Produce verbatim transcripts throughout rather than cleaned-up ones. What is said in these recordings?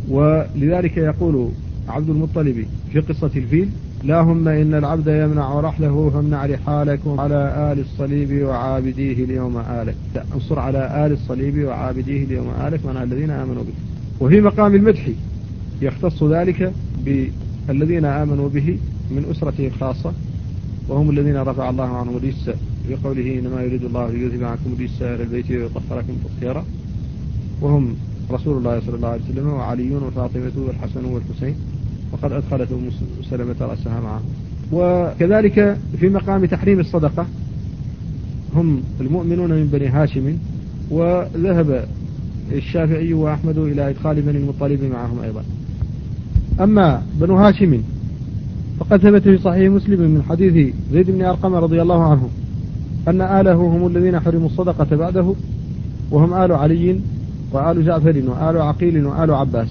ولذلك يقول عبد المطلب في قصة الفيل: اللهم إن العبد يمنع رحله فامنع رحالكم على آل الصليب وعابديه اليوم آلك. انصر على آل الصليب وعابديه اليوم آلك من الذين آمنوا به. وفي مقام المدح يختص ذلك بالذين آمنوا به من أسرته الخاصة، وهم الذين رفع الله عنهم الرجس في قوله: إنما يريد الله ليذهب عنكم الرجس أهل البيت ويطهركم تطهيرا، وهم رسول الله صلى الله عليه وسلم وعلي وفاطمة والحسن والحسين، وقد أدخلت أم سلمة رأسها معهم. وكذلك في مقام تحريم الصدقة هم المؤمنون من بني هاشم، وذهب الشافعي وأحمد إلى إدخال بني المطلب معهم أيضا. أما بنو هاشم فقد ثبت في صحيح مسلم من حديث زيد بن أرقم رضي الله عنه أن آله هم الذين حرموا الصدقة بعده، وهم آل علي وآل جعفر وآل عقيل وآل عباس،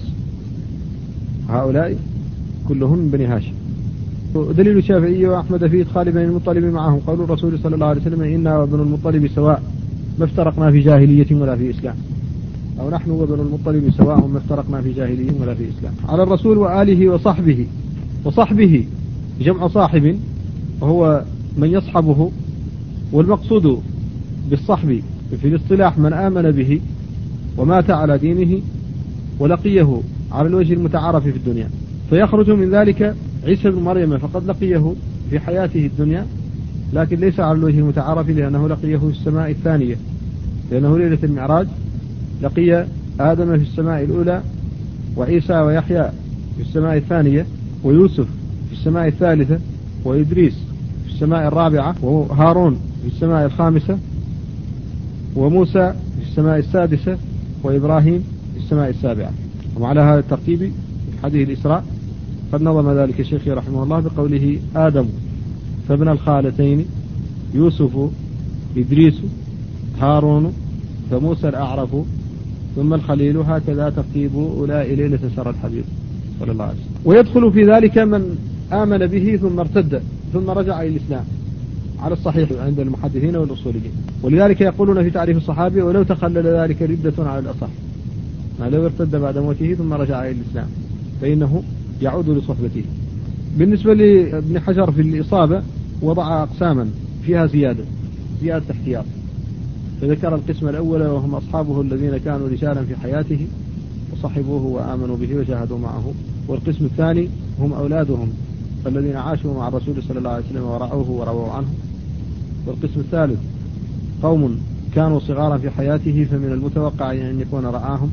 هؤلاء كلهم من بني هاشم. دليل الشافعي وأحمد في إدخال بني المطلب معهم قول الرسول صلى الله عليه وسلم: إنا وبنو المطلب سواء ما افترقنا في جاهلية ولا في إسلام، أو نحن وبنو المطلب سواء ما افترقنا في جاهلية ولا في إسلام. على الرسول وآله وصحبه، وصحبه جمع صاحب وهو من يصحبه، والمقصود بالصحب في الاصطلاح من آمن به ومات على دينه ولقيه على الوجه المتعارف في الدنيا، فيخرج من ذلك عيسى بن مريم فقد لقيه في حياته الدنيا، لكن ليس على الوجه المتعارف لأنه لقيه في السماء الثانية، لأنه ليلة المعراج لقي آدم في السماء الأولى، وعيسى ويحيى في السماء الثانية، ويوسف في السماء الثالثة، وإدريس في السماء الرابعة، وهارون في السماء الخامسة، وموسى في السماء السادسة، وإبراهيم في السماء السابعة. وعلى هذا الترتيب في حديث الإسراء قد نظم ذلك الشيخ رحمه الله بقوله: آدم فابن الخالتين، يوسف، إدريس، هارون، فموسى الأعرف، ثم الخليل، هكذا ترتيب أولئك ليلة سر الحبيب صلى الله عليه وسلم. ويدخل في ذلك من آمن به ثم ارتد ثم رجع إلى الإسلام على الصحيح عند المحدثين والأصوليين. ولذلك يقولون في تعريف الصحابي: ولو تخلل ذلك ردة على الأصح، ما لو ارتد بعد موته ثم رجع إلى الإسلام فإنه يعود لصحبته. بالنسبة لابن حجر في الإصابة وضع أقساما فيها زيادة زيادة احتياط، فذكر القسم الأول وهم أصحابه الذين كانوا رجالا في حياته وصحبوه وآمنوا به وجاهدوا معه، والقسم الثاني هم أولادهم الذين عاشوا مع الرسول صلى الله عليه وسلم ورعوه ورووا عنه، والقسم الثالث قوم كانوا صغارا في حياته فمن المتوقع أن يكون رعاهم،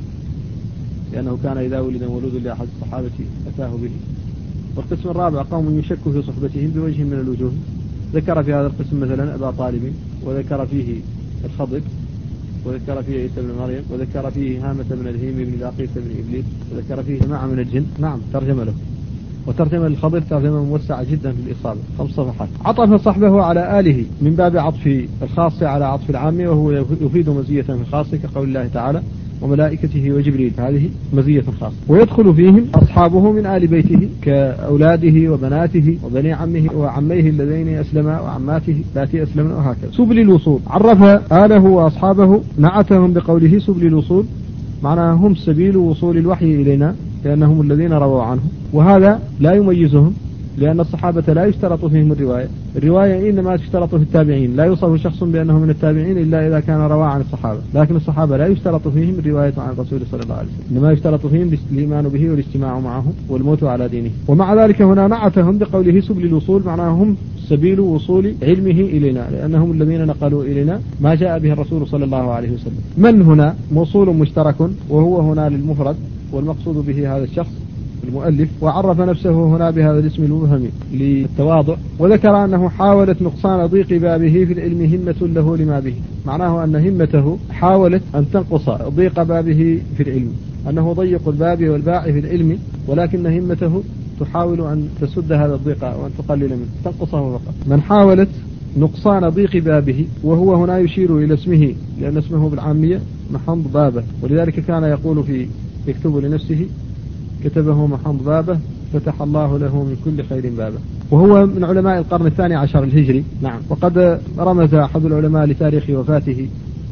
لأنه كان إذا ولد مولود لأحد الصحابة أتاه به، والقسم الرابع قوم يشك في صحبتهم بوجه من الوجوه، ذكر في هذا القسم مثلا أبا طالب، وذكر فيه الخضر، وذكر فيه عيسى بن مريم، وذكر فيه هامة بن الهيم بن لاقيس بن إبليس، وذكر فيه جماعة من الجن. نعم ترجم له، وترجم الخضر ترجمة موسعة جدا في الإصابة خمس صفحات. عطف صحبه على آله من باب عطف الخاص على عطف العام، وهو يفيد مزية في الخاص كقول الله تعالى: وملائكته وجبريل، هذه مزية خاصة. ويدخل فيهم أصحابه من آل بيته كأولاده وبناته وبني عمه وعميه اللذين أسلما وعماته التي أسلمنا، وهكذا. سبل الوصول عرف آله وأصحابه نعتهم بقوله سبل الوصول، معناها هم سبيل وصول الوحي إلينا لأنهم الذين رووا عنه، وهذا لا يميزهم لأن الصحابة لا يشترط فيهم الرواية، الرواية إنما تشترط في التابعين، لا يوصف شخص بأنه من التابعين إلا إذا كان روى عن الصحابة، لكن الصحابة لا يشترط فيهم الرواية عن الرسول صلى الله عليه وسلم، إنما يشترط فيهم الإيمان به والاجتماع معه والموت على دينه. ومع ذلك هنا نعتهم بقوله سبل الوصول، معناها هم سبيل وصول علمه إلينا لأنهم الذين نقلوا إلينا ما جاء به الرسول صلى الله عليه وسلم. من هنا موصول مشترك، وهو هنا للمفرد، والمقصود به هذا الشخص المؤلف، وعرف نفسه هنا بهذا الاسم المبهم للتواضع، وذكر أنه حاولت نقصان ضيق بابه في العلم همة له لما به، معناه أن همته حاولت أن تنقص ضيق بابه في العلم، أنه ضيق الباب والباع في العلم، ولكن همته تحاول أن تسد هذا الضيق وأن تقلل منه تنقصه فقط. من حاولت نقصان ضيق بابه، وهو هنا يشير إلى اسمه لأن اسمه بالعامية محمد بابه، ولذلك كان يقول في يكتب لنفسه كتبه محمد بابه فتح الله له من كل خير بابه، وهو من علماء القرن الثاني عشر الهجري. نعم. وقد رمز أحد العلماء لتاريخ وفاته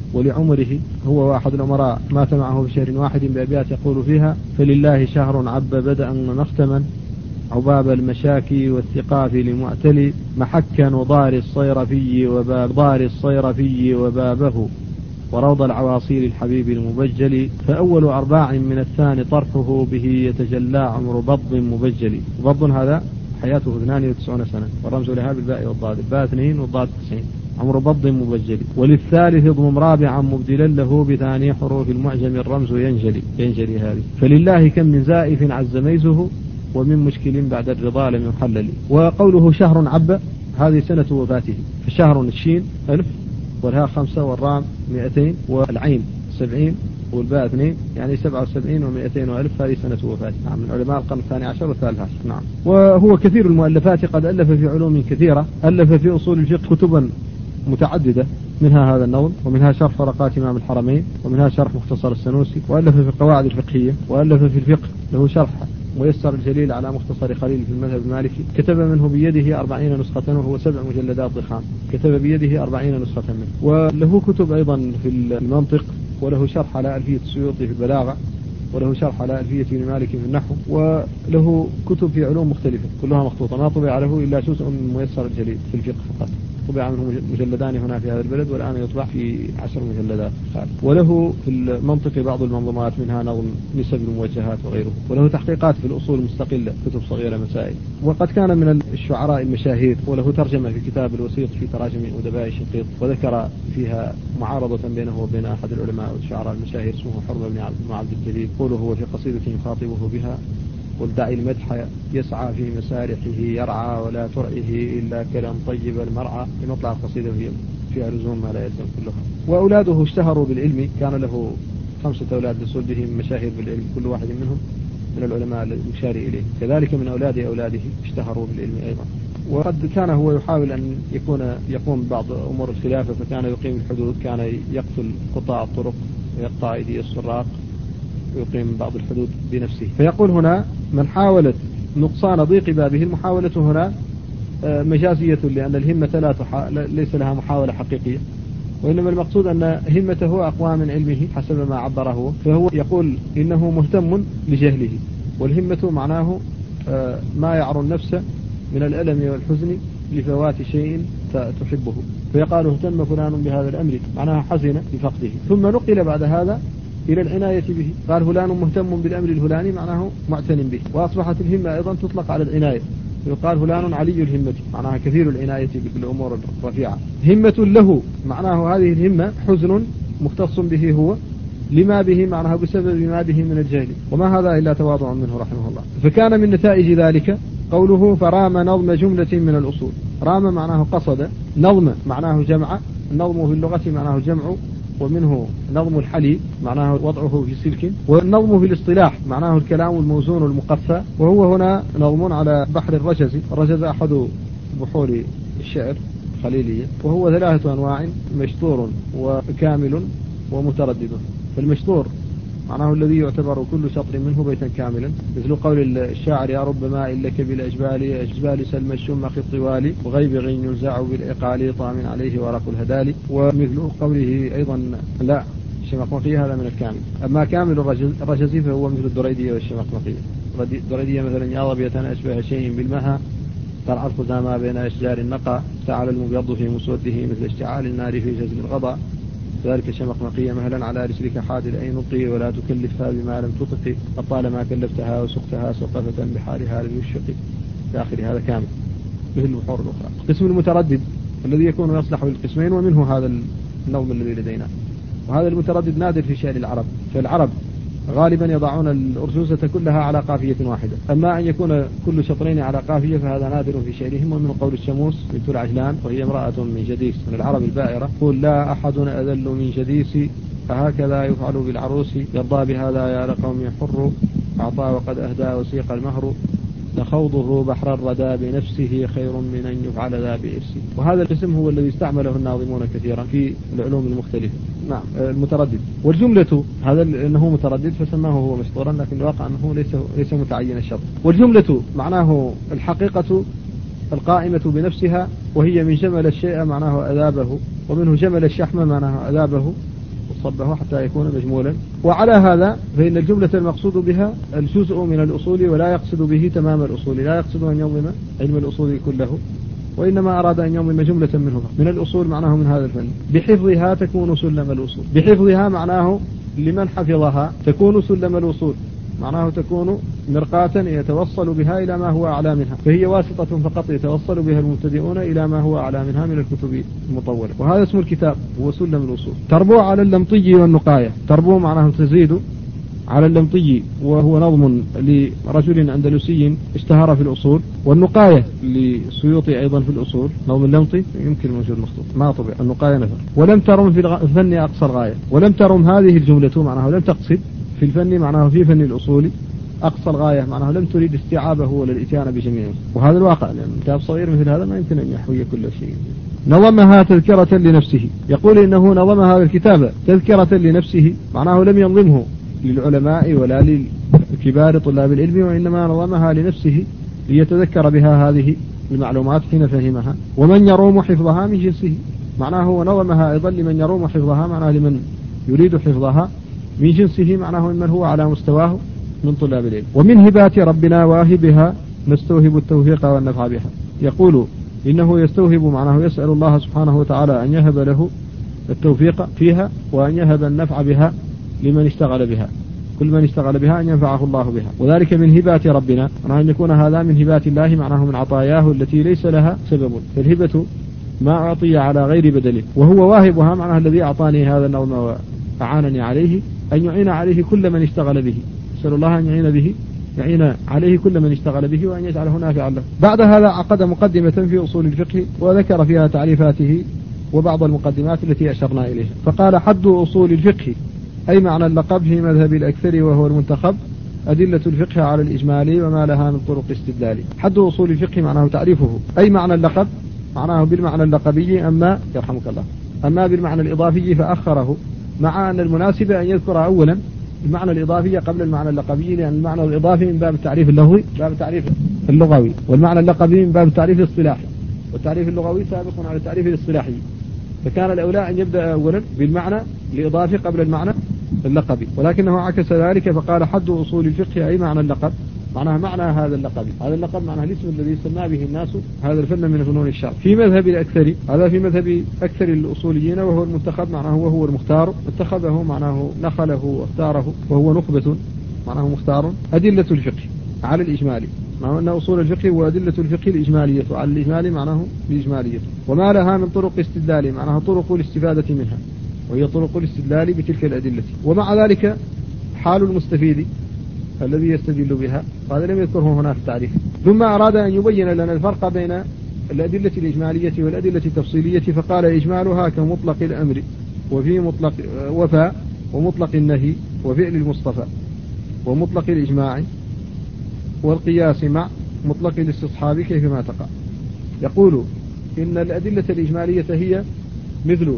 ولعمره، هو واحد الأمراء مات معه في شهر واحد بأبيات يقول فيها: فلله شهر عب بدءا مختما عباب المشاكي والثقاف لمعتلي محكا وضار الصيرفي وباب ضار الصيرفي وبابه وروض العواصير الحبيب المبجل. فأول أرباع من الثاني طرحه به يتجلى عمر بض مبجل. بض هذا حياته اثنان وتسعون سنة، والرمز لها بالباء والضاد، الباء اثنين والضاد تسعين، عمر بض مبجل. وللثالث اضمم رابعا مبدلا له بثاني حروف المعجم الرمز ينجلي ينجلي هذه. فلله كم من زائف عز ميزه ومن مشكل بعد الرضا لم يحلل. وقوله شهر عب هذه سنة وفاته، فشهر الشين ألف والهاء خمسة والرام مئتين والعين سبعين والباء اثنين، يعني سبعة وسبعين ومئتين وألف، هذه سنة وفاته. نعم، من علماء القرن الثاني عشر والثالث عشر. نعم. وهو كثير المؤلفات، قد ألف في علوم كثيرة، ألف في أصول الفقه كتبا متعددة، منها هذا النظم، ومنها شرح فرقات إمام الحرمين، ومنها شرح مختصر السنوسي، وألف في القواعد الفقهية، وألف في الفقه له شرح ميسر الجليل على مختصر خليل في المذهب المالكي، كتب منه بيده أربعين نسخة وهو سبع مجلدات ضخام، كتب بيده أربعين نسخة منه. وله كتب أيضا في المنطق، وله شرح على ألفية السيوطي في البلاغة، وله شرح على ألفية ابن مالك في النحو، وله كتب في علوم مختلفة كلها مخطوطة، ما طبع له إلا جزء من ميسر الجليل في الفقه فقط، طبع منه مجلدان هنا في هذا البلد، والآن يطبع في عشر مجلدات خارج. وله في المنطق بعض المنظومات، منها نظم نسب الموجهات وغيره. وله تحقيقات في الأصول مستقلة، كتب صغيرة مسائل. وقد كان من الشعراء المشاهير، وله ترجمة في كتاب الوسيط في تراجم أدباء شنقيط، وذكر فيها معارضة بينه وبين أحد العلماء والشعراء المشاهير اسمه حرم بن عبد الجليل، يقول هو في قصيدة يخاطبه بها: والداعي المدح يسعى في مسارحه يرعى ولا ترعه إلا كلام طيب المرعى. في مطلع القصيدة وهي فيها لزوم ما لا يلزم كلها. وأولاده اشتهروا بالعلم، كان له خمسة أولاد لصلبهم مشاهير بالعلم، كل واحد منهم من العلماء المشار إليه. كذلك من أولاد أولاده اشتهروا بالعلم أيضا. وقد كان هو يحاول أن يكون يقوم ببعض أمور الخلافة، فكان يقيم الحدود، كان يقتل قطاع الطرق ويقطع أيدي السراق ويقيم بعض الحدود بنفسه. فيقول هنا: من حاولت نقصان ضيق بابه، المحاولة هنا مجازية، لأن الهمة لا تحا... ليس لها محاولة حقيقية، وإنما المقصود أن همته أقوى من علمه حسب ما عبره. فهو يقول إنه مهتم لجهله، والهمة معناه ما يعر النفس من الألم والحزن لفوات شيء تحبه، فيقال اهتم فلان بهذا الأمر، معناها حزن بفقده. ثم نقل بعد هذا إلى العناية به، قال فلان مهتم بالأمر الفلاني، معناه معتن به. وأصبحت الهمة أيضا تطلق على العناية، يقال فلان علي الهمة، معناها كثير العناية بالأمور الرفيعة. همة له، معناه هذه الهمة حزن مختص به هو، لما به معناه بسبب ما به من الجهل، وما هذا إلا تواضع منه رحمه الله. فكان من نتائج ذلك قوله: فرام نظم جملة من الأصول. رام معناه قصد، نظم معناه جمع، النظم في اللغة معناه جمع، ومنه نظم الحلي معناه وضعه في سلك، والنظم في الاصطلاح معناه الكلام الموزون المقفى، وهو هنا نظم على بحر الرجز. الرجز أحد بحور الشعر الخليلية، وهو ثلاثة أنواع: مشطور وكامل ومتردد. فالمشطور معناه الذي يعتبر كل شطر منه بيتا كاملا، مثل قول الشاعر: يا رب ما إلك بالأجبال أجبال سلم الشمخ الطوال وغيبغ ينزع بالإقال طام عليه ورق الهدال. ومثل قوله أيضا: لا الشمخمقية هذا من الكامل. أما كامل الرجزي فهو مثل الدريدية والشمخمقية. الدريدية مثلا: يا ظبية أشبه شيء بالمها ترعى الخزامى بين أشجار النقى تعالى المبيض في مسوده مثل اشتعال النار في جزم الغضا. ذلك شمخمقية مهلا على رسلك حاد أي نطي ولا تكلفها بما لم تطق فطالما كلفتها وسقتها سقفة بحالها لم يشفق في آخر. هذا كامل مثل البحور الأخرى. قسم المتردد الذي يكون يصلح بالقسمين، ومنه هذا النظم الذي لدينا. وهذا المتردد نادر في شعر العرب، فالعرب غالبا يضعون الأرجوزة كلها على قافية واحدة، أما أن يكون كل شطرين على قافية فهذا نادر في شعرهم. ومن قول الشموس بنت العجلان وهي امرأة من جديس من العرب البائرة: قل لا أحد أذل من جديس فهكذا يفعل بالعروس يرضى بهذا يا لقوم حر أعطى وقد أهدى وسيق المهر لخوضه بحر الردى بنفسه خير من أن يفعل ذا بإرسه. وهذا الاسم هو الذي استعمله الناظمون كثيرا في العلوم المختلفة. نعم المتردد. والجملة هذا أنه متردد فسماه هو مشطورا، لكن الواقع أنه ليس ليس متعين الشرط. والجملة معناه الحقيقة القائمة بنفسها، وهي من جمل الشيء معناه أذابه، ومنه جمل الشحم معناه أذابه، صبه حتى يكون مجمولا. وعلى هذا فإن الجملة المقصود بها الجزء من الأصول، ولا يقصد به تمام الأصول، لا يقصد أن ينظم علم الأصول كله، وإنما أراد أن ينظم جملة منه من الأصول معناه من هذا الفن. بحفظها تكون سلم الأصول، بحفظها معناه لمن حفظها تكون سلم الأصول، معناه تكون مرقاة يتوصل بها إلى ما هو أعلى منها، فهي واسطة فقط يتوصل بها المبتدئون إلى ما هو أعلى منها من الكتب المطولة. وهذا اسم الكتاب هو سلم الأصول. تربو على اللمطي والنقاية، تربو معناه تزيد على اللمطي وهو نظم لرجل أندلسي اشتهر في الأصول، والنقاية للسيوطي أيضا في الأصول، نظم اللمطي يمكن موجود مخطوط ما طبع، النقاية نفر. ولم ترم في الفن أقصى الغاية، ولم ترم هذه الجملة معناه لم تقصد في الفن معناه في فن الأصول أقصى الغاية، معناه لم تريد استيعابه ولا الإتيان بجميعه، وهذا الواقع لأن كتاب صغير مثل هذا ما يمكن أن يحوي كل شيء. نظمها تذكرة لنفسه، يقول إنه نظم هذا الكتاب تذكرة لنفسه، معناه لم ينظمه للعلماء ولا لكبار طلاب العلم، وإنما نظمها لنفسه ليتذكر بها هذه المعلومات حين فهمها. ومن يروم حفظها من جنسه، معناه نظمها أيضا لمن يروم حفظها، معناه لمن يريد حفظها من جنسه، معناه من هو على مستواه من طلاب العلم. ومن هبات ربنا واهبها نستوهب التوفيق والنفع بها، يقول إنه يستوهب معناه يسأل الله سبحانه وتعالى أن يهب له التوفيق فيها، وأن يهب النفع بها لمن اشتغل بها، كل من اشتغل بها أن ينفعه الله بها. وذلك من هبات ربنا، معناه أن يكون هذا من هبات الله، معناه من عطاياه التي ليس لها سبب، فالهبة ما أعطي على غير بدله، وهو واهبها معناه الذي أعطاني هذا النظم وأعانني عليه، أن يعين عليه كل من اشتغل به، أسأل الله أن يعين به يعين عليه كل من اشتغل به، وأن يجعله نافعا له. بعد هذا عقد مقدمة في أصول الفقه، وذكر فيها تعريفاته وبعض المقدمات التي أشرنا إليها. فقال: حد أصول الفقه أي معنى اللقب في مذهب الأكثر وهو المنتخب، أدلة الفقه على الإجمالي وما لها من طرق استدلال. حد أصول الفقه معناه تعريفه، أي معنى اللقب معناه بالمعنى اللقبي، أما يرحمك الله أما بالمعنى الإضافي فأخره، مع أن المناسب أن يذكر أولا المعنى الإضافي قبل المعنى اللقبي، لأن المعنى الإضافي من باب التعريف اللغوي باب التعريف اللغوي، والمعنى اللقبي من باب التعريف الاصطلاحي، والتعريف اللغوي سابق على التعريف الاصطلاحي، فكان الأولى أن يبدأ أولا بالمعنى الإضافي قبل المعنى اللقبي، ولكنه عكس ذلك فقال: حد أصول الفقه أي معنى اللقب، معناه معنى هذا اللقب. هذا اللقب معناه الاسم الذي سمى به الناس هذا الفن من فنون الشرع في مذهب الأكثر، هذا في مذهب أكثر الأصوليين، وهو المنتخب معناه وهو المختار، اتخذه معناه نخله واختاره، وهو نخبة معناه مختار. أدلة الفقه على الإجمالي، مع أن أصول الفقه وأدلة الفقه الإجمالية، وعلى الإجمالي معناه الإجمالية. وما لها من طرق استدلال معناها طرق الاستفادة منها، وهي طرق الاستدلال بتلك الأدلة. ومع ذلك حال المستفيد الذي يستدل بها، هذا لم يذكره هنا في التعريف. ثم أراد أن يبين لنا الفرق بين الأدلة الإجمالية والأدلة التفصيلية، فقال: إجمالها كمطلق الأمر وفي مطلق وفاء، ومطلق النهي وفعل المصطفى، ومطلق الإجماع والقياس مع مطلق الاستصحاب كيفما تقع. يقول إن الأدلة الإجمالية هي مثل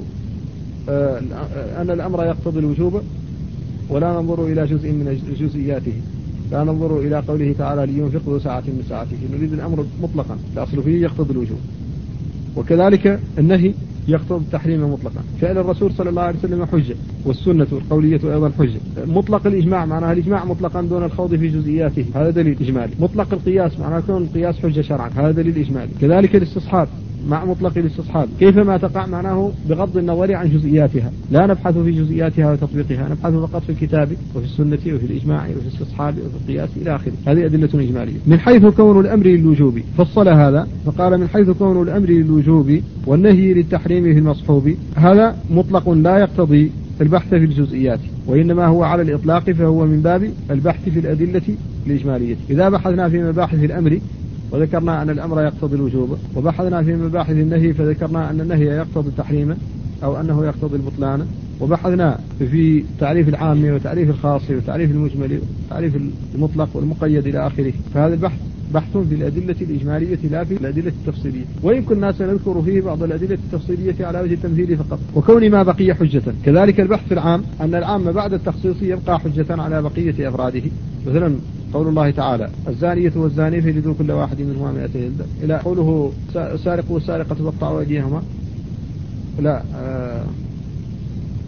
أن الأمر يقتضي الوجوب، ولا ننظر إلى جزء من جزئياته، لا ننظر إلى قوله تعالى: لينفق ذو ساعة من ساعته، نريد الأمر مطلقا الأصل فيه يقتضي الوجوب. وكذلك النهي يقتضي التحريم مطلقا. فعل الرسول صلى الله عليه وسلم حجة، والسنة القولية أيضا حجة. مطلق الإجماع معناها الإجماع مطلقا دون الخوض في جزئياته، هذا دليل إجمالي. مطلق القياس معناه كون القياس حجة شرعا، هذا دليل إجمالي. كذلك الاستصحاب مع مطلق الاستصحاب كيفما تقع، معناه بغض النظر عن جزئياتها، لا نبحث في جزئياتها وتطبيقها، نبحث فقط في الكتاب وفي السنة وفي الإجماع وفي الاستصحاب وفي القياس إلى آخره. هذه أدلة إجمالية. من حيث كون الأمر للوجوب فصل هذا فقال: من حيث كون الأمر للوجوب والنهي للتحريم في المصحوب، هذا مطلق لا يقتضي البحث في الجزئيات، وإنما هو على الإطلاق، فهو من باب البحث في الأدلة الإجمالية. إذا بحثنا في مباحث الأمر وذكرنا أن الأمر يقتضي الوجوب، وبحثنا في مباحث النهي فذكرنا أن النهي يقتضي التحريم أو أنه يقتضي البطلان، وبحثنا في تعريف العام وتعريف الخاص وتعريف المجمل وتعريف المطلق والمقيد إلى آخره، فهذا البحث بحث في الأدلة الإجمالية لا في الأدلة التفصيلية، وإن كنا سنذكر فيه بعض الأدلة التفصيلية على وجه التمثيل فقط، وكون ما بقي حجة. كذلك البحث في العام أن العام بعد التخصيص يبقى حجة على بقية أفراده، مثلا قول الله تعالى: الزانية والزاني فجلدوا كل واحد منهما مئة جلدة، إلى قوله: السارق والسارقة فاقطعوا أيديهما. لا آه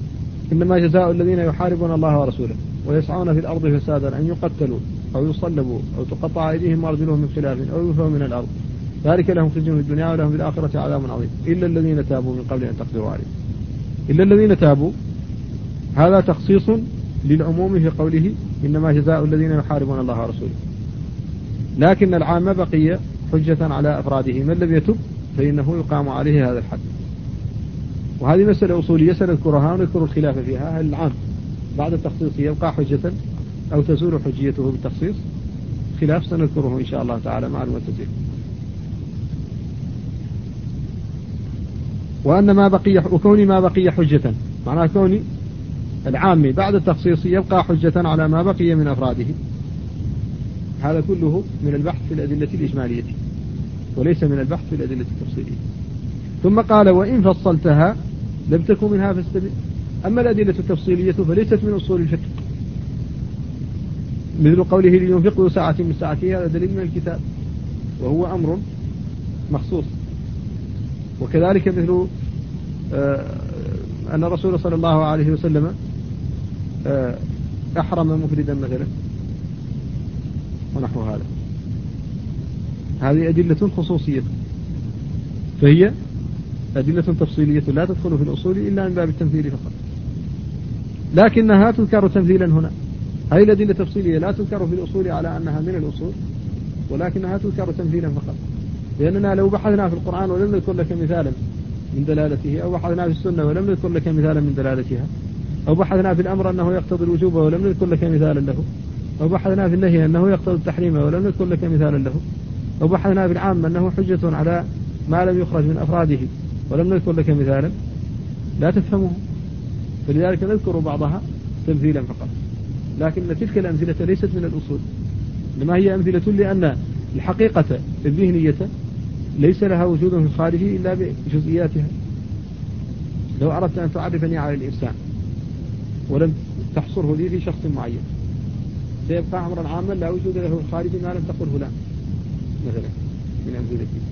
إنما جزاء الذين يحاربون الله ورسوله ويسعون في الأرض فسادا أن يقتلوا أو يصلبوا أو تقطع أيديهم وأرجلهم من خلاف أو ينفوا من الأرض ذلك لهم خزي في الدنيا ولهم في الآخرة عذاب عظيم إلا الذين تابوا من قبل أن تقدروا عليهم. إلا الذين تابوا هذا تخصيص للعموم في قوله إنما جزاء الذين يحاربون الله ورسوله، لكن العام بقي حجة على أفراده، من لم يتب فإنه يقام عليه هذا الحد. وهذه مسألة أصولية سنذكرها ونذكر الخلاف فيها، هل العام بعد التخصيص يبقى حجة أو تزول حجيته بالتخصيص؟ خلاف سنذكره إن شاء الله تعالى مع المعتزلة. وأن ما بقي وكون ما بقي حجة معناه كون العام بعد التخصيص يبقى حجة على ما بقي من أفراده، هذا كله من البحث في الأدلة الإجمالية وليس من البحث في الأدلة التفصيلية. ثم قال وإن فصلتها لم تكن منها فاستبع. أما الأدلة التفصيلية فليست من أصول الفقه، مثل قوله لينفق ذو ساعة من ساعته، هذا دليل من الكتاب وهو أمر مخصوص. وكذلك مثل أن الرسول صلى الله عليه وسلم أحرم مفردا مثلا ونحو هذا، هذه أدلة خصوصية، فهي أدلة تفصيلية لا تدخل في الأصول إلا من باب التمثيل فقط، لكنها تذكر تمثيلا هنا. هذه الأدلة التفصيلية لا تذكر في الأصول على أنها من الأصول، ولكنها تذكر تمثيلا فقط، لأننا لو بحثنا في القرآن ولم نذكر لك مثالا من دلالته، أو بحثنا في السنة ولم نذكر لك مثالا من دلالتها، أو بحثنا في الأمر أنه يقتضي الوجوب ولم نذكر لك مثالا له، أو بحثنا في النهي أنه يقتضي التحريم ولم نذكر لك مثالا له، أو بحثنا في العام أنه حجة على ما لم يخرج من أفراده ولم نذكر لك مثالا، لا تفهمه. فلذلك نذكر بعضها تمثيلا فقط، لكن تلك الأمثلة ليست من الأصول، لما هي أمثلة لأن الحقيقة الذهنية ليس لها وجود في الخارج إلا بجزئياتها. لو أردت أن تعرفني على الإنسان ولم تحصره لي في شخص معين سيبقى أمرا عاما لا وجود له في الخارج ما لم تقله لا، مثلا من أمثلتي.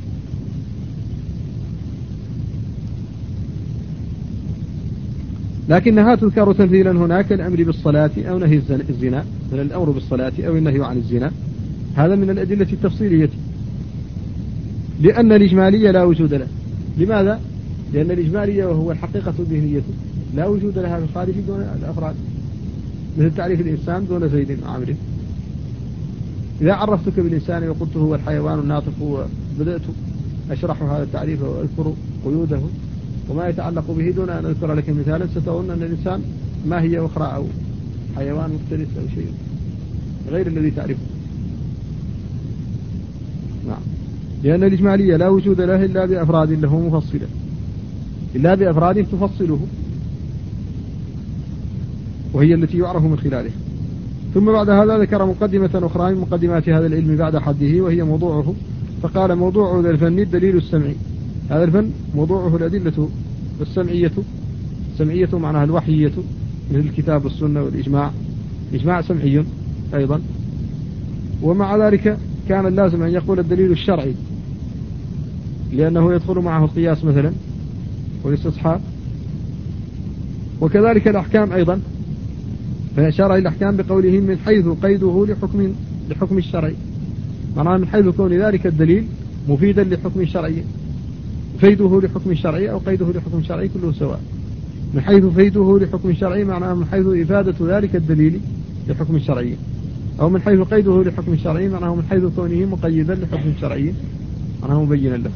لكنها تذكر تمثيلا هناك الأمر بالصلاة أو نهي الزنا، من الأمر بالصلاة أو النهي عن الزنا، هذا من الأدلة التفصيلية، لأن الإجمالية لا وجود له. لماذا؟ لأن الإجمالية وهو الحقيقة الذهنية لا وجود لها في الخارج دون الأفراد، مثل تعريف الإنسان دون زيد وعمر. إذا عرفتك بالإنسان وقلت هو الحيوان الناطق وبدأت أشرح هذا التعريف وأذكر قيوده وما يتعلق به دون أن أذكر لك مثالا، ستظن أن الإنسان ما هي أخرى أو حيوان مختلف أو شيء غير الذي تعرفه. نعم، لأن الإجمالية لا وجود له إلا بأفراد له مفصلة، إلا بأفراد تفصله وهي التي يعرف من خلالها. ثم بعد هذا ذكر مقدمة أخرى من مقدمات هذا العلم بعد حده، وهي موضوعه، فقال موضوع هذا الفن الدليل السمعي. هذا الفن موضوعه الأدلة السمعية، السمعية معناها الوحيية مثل الكتاب والسنة والإجماع، إجماع سمعي أيضا. ومع ذلك كان اللازم أن يقول الدليل الشرعي، لأنه يدخل معه القياس مثلا والاستصحاب، وكذلك الأحكام أيضا، فأشار إلى الأحكام بقوله من حيث قيده لحكم لحكم الشرعي، معناه من حيث كون ذلك الدليل مفيدا لحكم شرعي، فيده لحكم شرعي أو قيده لحكم شرعي كله سواء. من حيث فيده لحكم شرعي معناه من حيث إفادة ذلك الدليل لحكم شرعي، أو من حيث قيده لحكم شرعي معناه من حيث كونه مقيدا لحكم شرعي معناه مبينا له.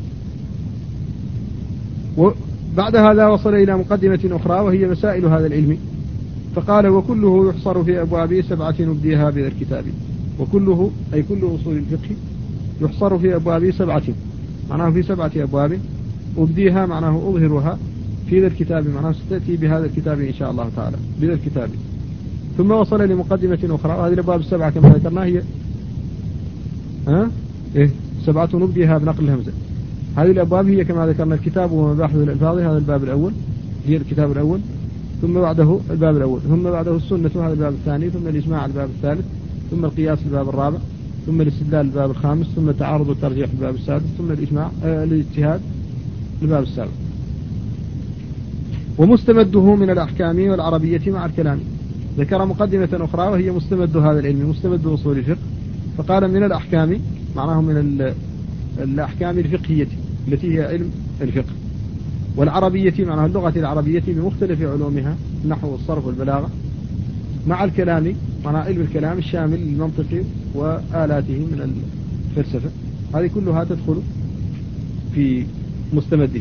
وبعد هذا وصل إلى مقدمة أخرى وهي مسائل هذا العلم، فقال وكله يحصر في أبواب سبعة نبديها بذا الكتاب. وكله أي كل أصول الفقه يحصر في أبواب سبعة، معناه في سبعة أبواب، أبديها معناه أظهرها في ذا الكتاب، معناه ستأتي بهذا الكتاب إن شاء الله تعالى بذا الكتاب. ثم وصل لمقدمة أخرى، وهذه الأبواب السبعة كما ذكرنا هي ها؟ إيه؟ سبعة نبديها بنقل الهمزة. هذه الأبواب هي كما ذكرنا الكتاب ومباحث الألفاظ، هذا الباب الأول هي الكتاب الأول، ثم بعده الباب الأول، ثم بعده السنة هذا الباب الثاني، ثم الإجماع الباب الثالث، ثم القياس الباب الرابع، ثم الاستدلال الباب الخامس، ثم التعارض والترجيح الباب السادس، ثم الإجماع آه الاجتهاد الباب السابع. ومستمده من الأحكام والعربية مع الكلام. ذكر مقدمة أخرى وهي مستمد هذا العلم، مستمد أصول الفقه، فقال من الأحكام معناه من الأحكام الفقهية التي هي علم الفقه، والعربية معناها اللغة العربية بمختلف علومها، النحو والصرف والبلاغة، مع الكلام معناها علم الكلام الشامل للمنطق وآلاته من الفلسفة. هذه كلها تدخل في مستمده.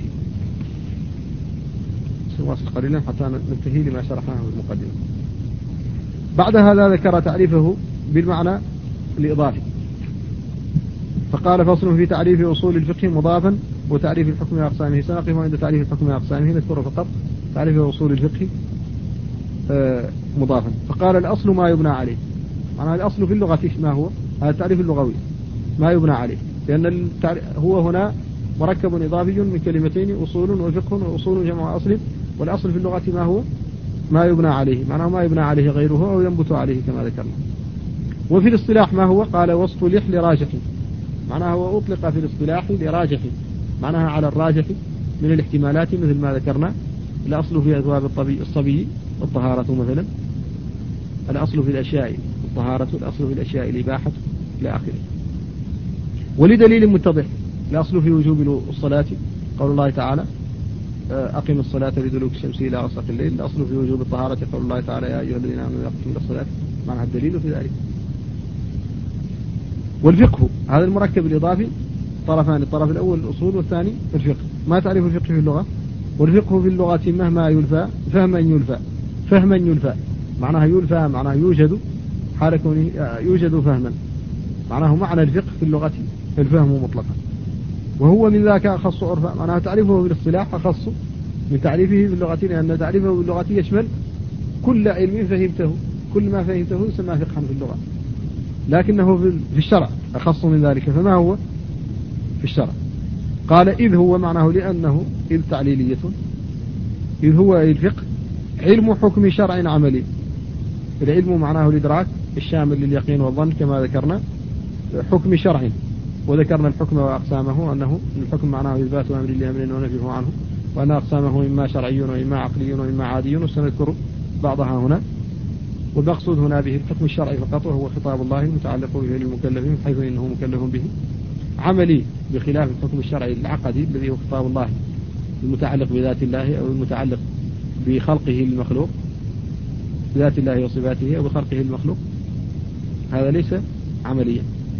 سنواصل قليلا حتى ننتهي لما شرحناه في المقدمة. بعد هذا ذكر تعريفه بالمعنى الإضافي، فقال فصل في تعريف أصول الفقه مضافا وتعريف الحكم وأقسامه. سنقف عند تعريف الحكم وأقسامه، نذكر فقط تعريف أصول الفقه مضافا. فقال الأصل ما يبنى عليه، معنى الأصل في اللغة ما هو؟ هذا التعريف اللغوي، ما يبنى عليه، لأن هو هنا مركب إضافي من كلمتين، أصول وفقه، وأصول جمع أصل، والأصل في اللغة ما هو؟ ما يبنى عليه، معناه ما يبنى عليه غيره أو ينبت عليه كما ذكرنا. وفي الاصطلاح ما هو؟ قال وصف لح لراجح، معناه هو أطلق في الاصطلاح لراجح، معناها على الراجح من الاحتمالات مثل ما ذكرنا. الأصل في أثواب الصبي الطهارة مثلا، الأصل في الأشياء الطهارة، الأصل في الأشياء الإباحة إلى آخره. ولدليل متضح الأصل في وجوب الصلاة قول الله تعالى أقم الصلاة لدلوك الشمس إلى غسق الليل. الأصل في وجوب الطهارة قول الله تعالى يا أيها الذين آمنوا أقيموا الصلاة، معناها الدليل في ذلك. والفقه هذا المركب الإضافي طرفان، الطرف الأول الأصول والثاني الفقه. ما تعرف الفقه في اللغة؟ والفقه في اللغة مهما يلفى فهما يلفى، فهما يلفى معناها يلفى معناها يوجد، حال كونه يوجد فهما، معناه معنى الفقه في اللغة الفهم مطلقا. وهو من ذاك أخص عرفا، معناه تعريفه بالاصطلاح أخص من تعريفه باللغة، لأن تعريفه باللغة يشمل كل علم فهمته، كل ما فهمته يسمى فقها في اللغة، لكنه في الشرع أخص من ذلك. فما هو في الشرع؟ قال إذ هو معناه لأنه إذ تعليلية، إذ هو الفقه علم حكم شرع عملي. العلم معناه الإدراك الشامل لليقين والظن كما ذكرنا، حكم شرع، وذكرنا الحكم وأقسامه، أنه الحكم معناه إثبات أمر لأمر ونفيه عنه، وأن أقسامه إما شرعي وإما عقلي وإما عادي، وسنذكر بعضها هنا. والمقصود هنا به الحكم الشرعي فقط، وهو خطاب الله المتعلق به للمكلفين حيث إنه مكلف به. عملي بخلاف الحكم الشرعي العقدي الذي هو خطاب الله المتعلق بذات الله أو المتعلق بخلقه للمخلوق، بذات الله وصفاته أو بخلقه المخلوق، هذا ليس عمليا.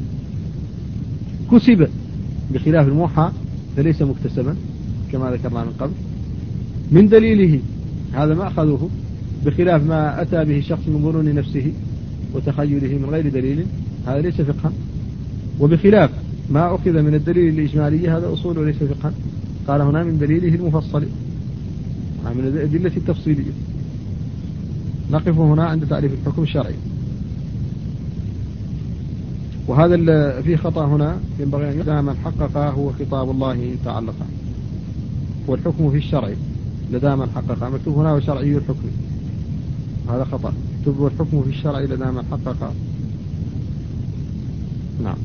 كسب بخلاف الموحى فليس مكتسبا كما ذكرنا من قبل. من دليله هذا ما أخذوه، بخلاف ما أتى به الشخص من ظنون نفسه وتخيله من غير دليل، هذا ليس فقها. وبخلاف ما أخذ من الدليل الإجمالي هذا أصول وليس فقها. قال هنا من دليله المفصل، من الأدلة التفصيلية. نقف هنا عند تعريف الحكم الشرعي. وهذا في خطأ هنا ينبغي أن يدام من حقق هو خطاب الله إن تعلق، والحكم في الشرع لدى من حقق، مكتوب هنا وشرعي الحكم، هذا خطأ. مكتوب والحكم في الشرع لدى من حقق. نعم،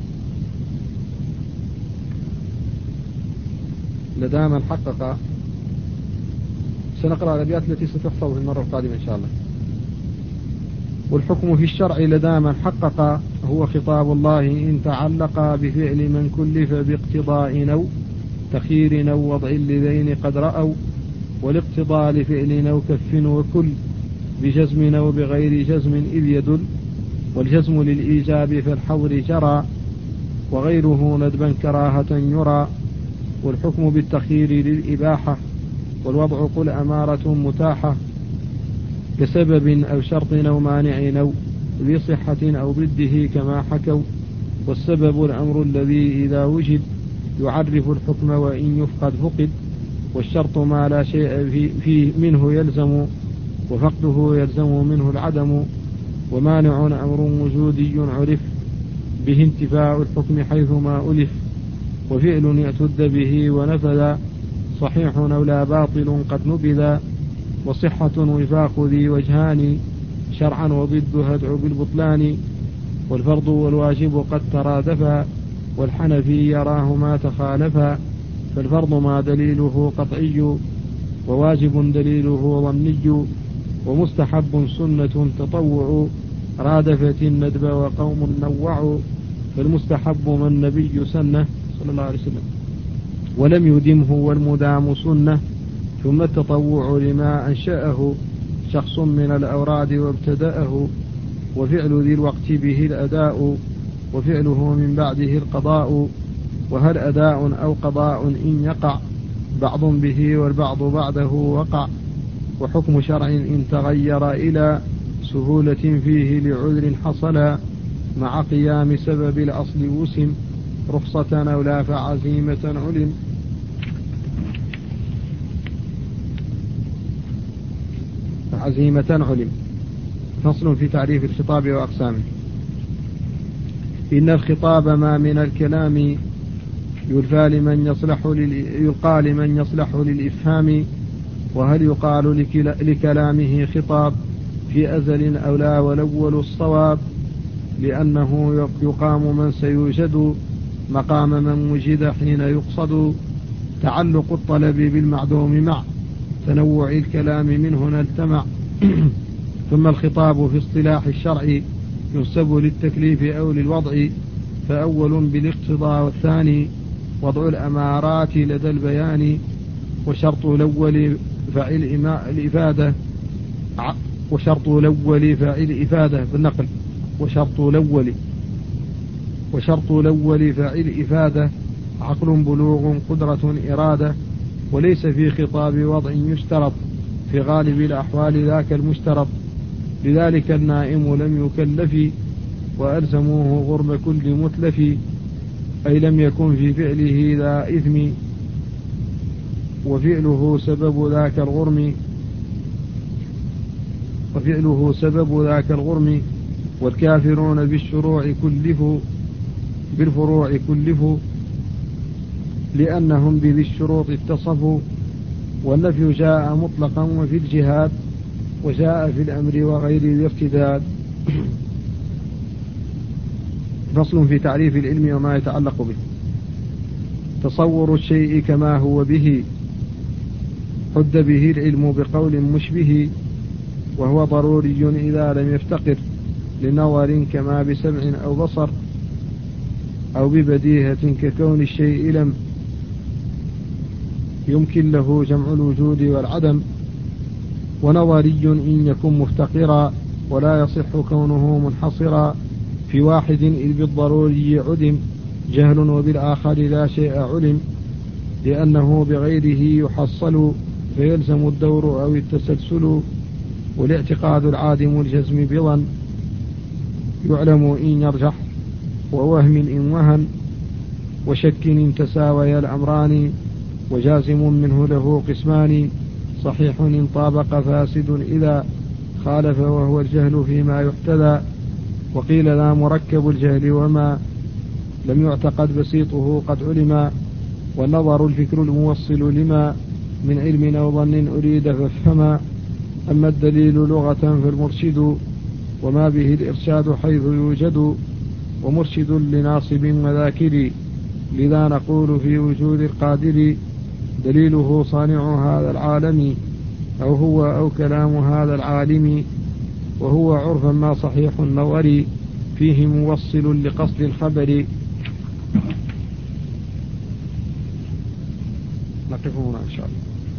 لدى من حقق. سنقرأ الأبيات التي ستحفظ في المرة القادمة إن شاء الله. والحكم في الشرع لدى من حقق هو خطاب الله إن تعلق بفعل من كلف باقتضاء أو تخيير أو وضع لذين قد رأوا، والاقتضاء لفعل أو كف وكل بجزم أو بغير جزم إذ يدل، والجزم للإيجاب فالحظر جرى وغيره ندبا كراهة يرى، والحكم بالتخيير للإباحة والوضع قل أمارة متاحة كسبب أو شرط أو مانع أو ذي صحة أو ضده كما حكوا، والسبب الأمر الذي إذا وجد يعرف الحكم وإن يفقد فقد، والشرط ما لا شيء في فيه منه يلزم وفقده يلزم منه العدم، ومانع أمر وجودي عرف به انتفاء الحكم حيثما ألف، وفعل يعتد به ونفذ صحيح أو لا باطل قد نبذ، وصحة وفاق ذي وجهان شرعا وضدها ادعو بالبطلان، والفرض والواجب قد ترادفا والحنفي يراه ما تخالفا، فالفرض ما دليله قطعي وواجب دليله ظني، ومستحب سنة تطوع، رادفت الندب وقوم نوعوا. فالمستحب ما النبي سنه صلى الله عليه وسلم ولم يدمه، والمدام سنة، ثم التطوع لما أنشأه شخص من الأوراد وابتدأه، وفعل ذي الوقت به الأداء، وفعله من بعده القضاء. وهل أداء أو قضاء إن يقع بعض به والبعض بعده وقع، وحكم شرع إن تغير إلى سهولة فيه لعذر حصل، مع قيام سبب الأصل وسم رخصة أو لا فعزيمة علم. فعزيمة علم. فصل في تعريف الخطاب وأقسامه. إن الخطاب ما من الكلام يلقى لمن يصلح يلقى لمن يصلح للإفهام، وهل يقال لكلامه خطاب في أزل أو لا، والأول الصواب، لأنه يقام من سيوجد مقام من وجد حين يقصد، تعلق الطلب بالمعدوم مع تنوع الكلام منه نلتمع. ثم الخطاب في اصطلاح الشرع ينسب للتكليف أو للوضع، فأول بالاقتضاء، والثاني وضع الأمارات لدى البيان، وشرط الأول فعل الإفادة وشرط الأول فعل إفادة بالنقل وشرط الأول وشرط الأول فعل إفادة عقل بلوغ قدرة إرادة، وليس في خطاب وضع يشترط في غالب الأحوال ذاك المشترط، لذلك النائم لم يكلف وألزموه غرم كل متلف، أي لم يكن في فعله ذا إثم وفعله سبب ذاك الغرم وفعله سبب ذاك الغرم والكافرون بالشروع كلفوا بالفروع كلفوا لأنهم بذي الشروط اتصفوا، والنفي جاء مطلقا وفي الجهاد، وجاء في الأمر وغير الارتداد. فصل في تعريف العلم وما يتعلق به. تصور الشيء كما هو به حد به العلم بقول مشبه، وهو ضروري إذا لم يفتقر لنظر كما بسمع أو بصر، أو ببديهة ككون الشيء لم يمكن له جمع الوجود والعدم، ونظري إن يكن مفتقرا ولا يصح كونه منحصرا في واحد إذ بالضروري عدم جهل، وبالآخر لا شيء علم، لأنه بغيره يحصل فيلزم الدور أو التسلسل، والاعتقاد العادم الجزم بظن يعلم إن يرجح، ووهم إن وهن، وشك إن تساوي الأمران، وجازم منه له قسمان، صحيح إن طابق فاسد إذا خالف وهو الجهل فيما يحتذى، وقيل لا مركب الجهل وما لم يعتقد بسيطه قد علما، والنظر الفكر الموصل لما من علم أو ظن أريد فافهما، أما الدليل لغة فالمرشد وما به الإرشاد حيث يوجد، ومرشد لناصب وذاكر، لذا نقول في وجود القادر دليله صانع هذا العالم، أو هو أو كلام هذا العالم، وهو عرفا ما صحيح النظر فيه موصل لقصد الخبر. نقف هنا إن شاء الله.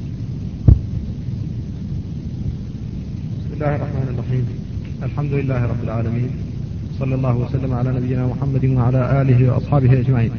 بسم الله الرحمن الرحيم. الحمد لله رب العالمين، صلى الله وسلم على نبينا محمد وعلى آله وأصحابه أجمعين.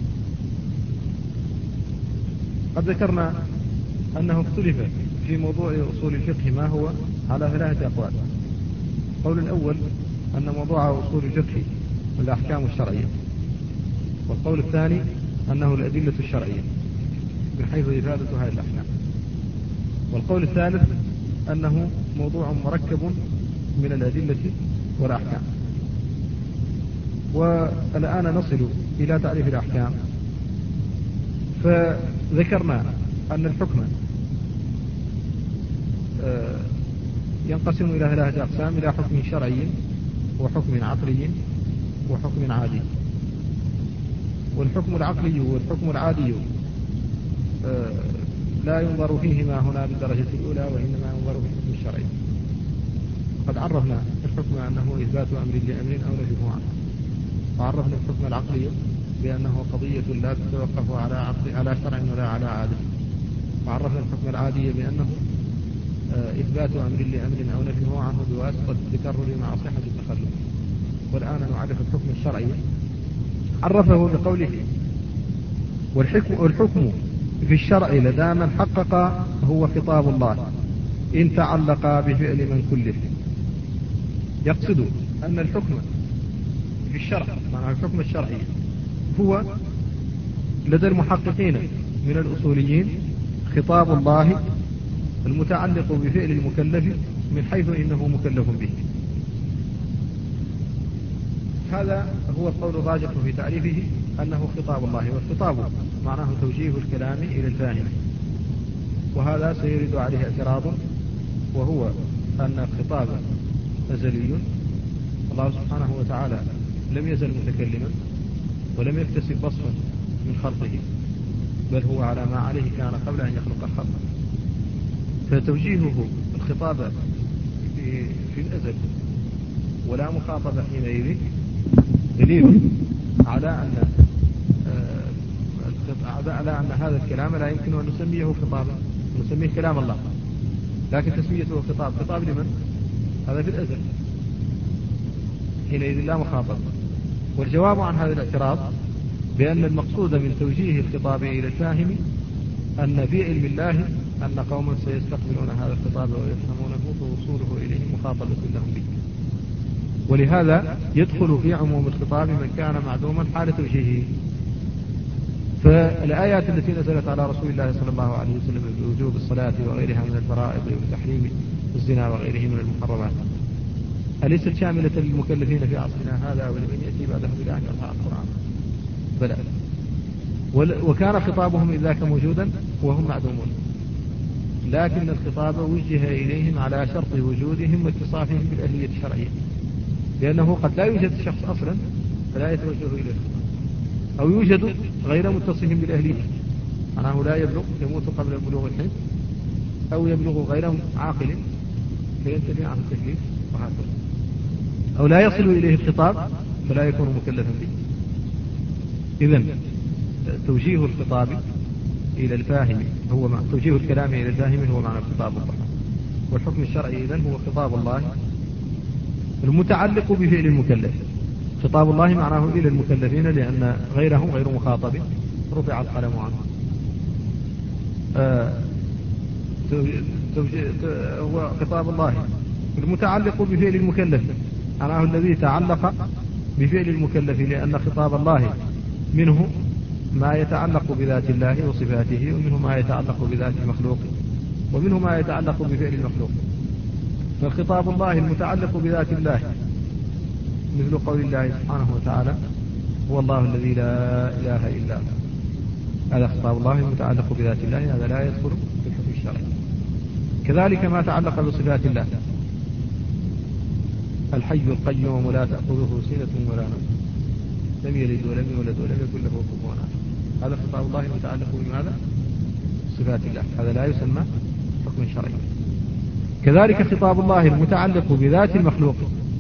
قد ذكرنا أنه اختلف في موضوع أصول الفقه ما هو على ثلاثة أقوال. القول الأول أن موضوع أصول الفقه الأحكام الشرعية، والقول الثاني أنه الأدلة الشرعية من حيث إفادة هذه الأحكام، والقول الثالث أنه موضوع مركب من الأدلة والأحكام. والآن نصل إلى تعريف الأحكام. فذكرنا أن الحكم ينقسم إلى ثلاثة أقسام: إلى حكم شرعي، وحكم عقلي، وحكم عادي. والحكم العقلي والحكم العادي لا ينظر فيهما هنا بالدرجة الأولى، وإنما ينظر في الحكم الشرعي. قد عرفنا الحكم أنه إثبات أمر لأمر أو نفيه عنه، وعرفنا الحكم العقلي بأنه قضية لا تتوقف على عقل على شرع ولا على عادة، وعرفنا الحكم العادي بأنه إثبات أمر لأمر أو نفيه عنه بواسطة التكرر مع صحة التخلف. والآن نعرف الحكم الشرعي، عرفه بقوله: والحكم, والحكم في الشرع لدى من حقق هو خطاب الله إن تعلق بفعل من كلف. يقصد أن الحكم في الشرع، معنى الحكم الشرعي، هو لدى المحققين من الأصوليين خطاب الله المتعلق بفعل المكلف من حيث إنه مكلف به. هذا هو القول الراجح في تعريفه أنه خطاب الله، والخطاب معناه توجيه الكلام إلى الفاهم. وهذا سيرد عليه اعتراض، وهو أن الخطاب أزلي، الله سبحانه وتعالى لم يزل متكلما ولم يكتسب وصفا من خلقه، بل هو على ما عليه كان قبل أن يخلق الخلق. فتوجيهه الخطاب في, في الأزل ولا مخاطب حينئذ دليل على أن على أن هذا الكلام لا يمكن أن نسميه خطابا، نسميه كلام الله، لكن تسميته خطاب. خطاب لمن؟ هذا في الأزل، حينئذ لا مخاطب. والجواب عن هذا الاعتراض بأن المقصود من توجيه الخطاب إلى الفاهم أن في علم الله أن قوما سيستقبلون هذا الخطاب ويفهمونه، فوصوله إليهم مخاطبة لهم به. ولهذا يدخل في عموم الخطاب من كان معدوما حال توجيهه. فالآيات التي نزلت على رسول الله صلى الله عليه وسلم بوجوب الصلاة وغيرها من الفرائض وتحريم الزنا وغيره من المحرمات أليست شاملة للمكلفين في عصرنا هذا ولمن يأتي بعدهم إلى أن يقرأ القرآن؟ بلى. وكان خطابهم إذ ذاك موجودا وهم معدومون، لكن الخطاب وجه إليهم على شرط وجودهم واتصافهم بالأهلية الشرعية، لأنه قد لا يوجد شخص أصلا فلا يتوجه إليه الخطاب، أو يوجد غير متصف بالأهلية، معناه لا يبلغ، يموت قبل بلوغ الحلم، أو يبلغ غير عاقل فينتفي عنه التكليف، وهكذا، أو لا يصل إليه الخطاب فلا يكون مكلفا به. إذن توجيه الخطاب إلى الفاهم هو مع توجيه الكلام إلى الفاهم هو معنى خطاب الله. والحكم الشرعي إذن هو خطاب الله المتعلق بفعل المكلف. خطاب الله معناه إلى المكلفين، لأن غيرهم غير مخاطب رفع القلم عنه. آه هو خطاب الله المتعلق بفعل المكلف، معناه الذي تعلق بفعل المكلف، لأن خطاب الله منه ما يتعلق بذات الله وصفاته، ومنه ما يتعلق بذات المخلوق، ومنه ما يتعلق بفعل المخلوق. فخطاب الله المتعلق بذات الله مثل قول الله سبحانه وتعالى: هو الله الذي لا إله إلا هو. هذا خطاب الله المتعلق بذات الله، هذا لا يدخل في الحكم الشرعي. كذلك ما تعلق بصفات الله: الحي القيوم لا تأخذه سنة ولا نوم، لم يلد ولم يولد ولم يكن له كفوا أحد. هذا خطاب الله المتعلق بماذا؟ صفات الله، هذا لا يسمى حكم شرعي. كذلك خطاب الله المتعلق بذات المخلوق: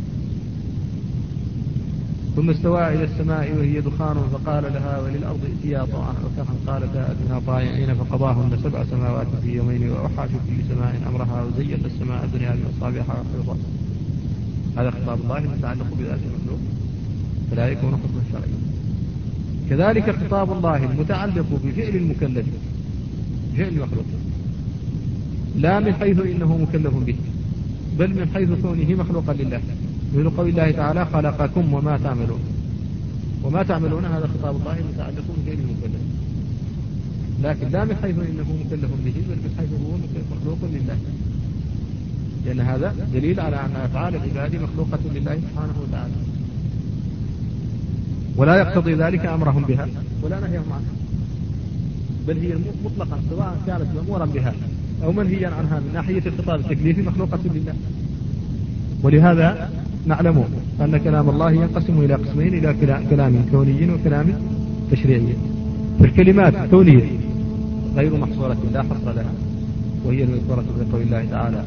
ثم استوى إلى السماء وهي دخان فقال لها وللأرض ائتيا طوعا أو كرها قالتا أتينا طائعين فقضاهن سبع سماوات في يومين وأوحى في كل سماء أمرها وزينا السماء الدنيا بمصابيح وحفظا. هذا خطاب الله المتعلق بذات المخلوق فلا يكون حكما شرعيا. كذلك خطاب الله المتعلق بفعل المكلف، فعل المخلوق، لا من حيث إنه مكلف به، بل من حيث كونه مخلوقا لله، مثل قول الله تعالى: خلقكم وما تعملون. وما تعملون هذا خطاب الله المتعلق بفعل المكلف، لكن لا من حيث إنه مكلف به، بل من حيث هو مخلوق لله، لأن هذا دليل على أن أفعال العباد مخلوقة لله سبحانه وتعالى، ولا يقتضي ذلك أمرهم بها ولا نهيهم عنها، بل هي مطلقا سواء كانت مأمورا بها أو منهيا عنها من ناحية الخطاب التكليفي مخلوقة لله. ولهذا نعلم أن كلام الله ينقسم إلى قسمين: إلى كلام كوني وكلام تشريعي. فالكلمات الكونية غير محصورة لا حصر لها، وهي المذكورة في قول الله تعالى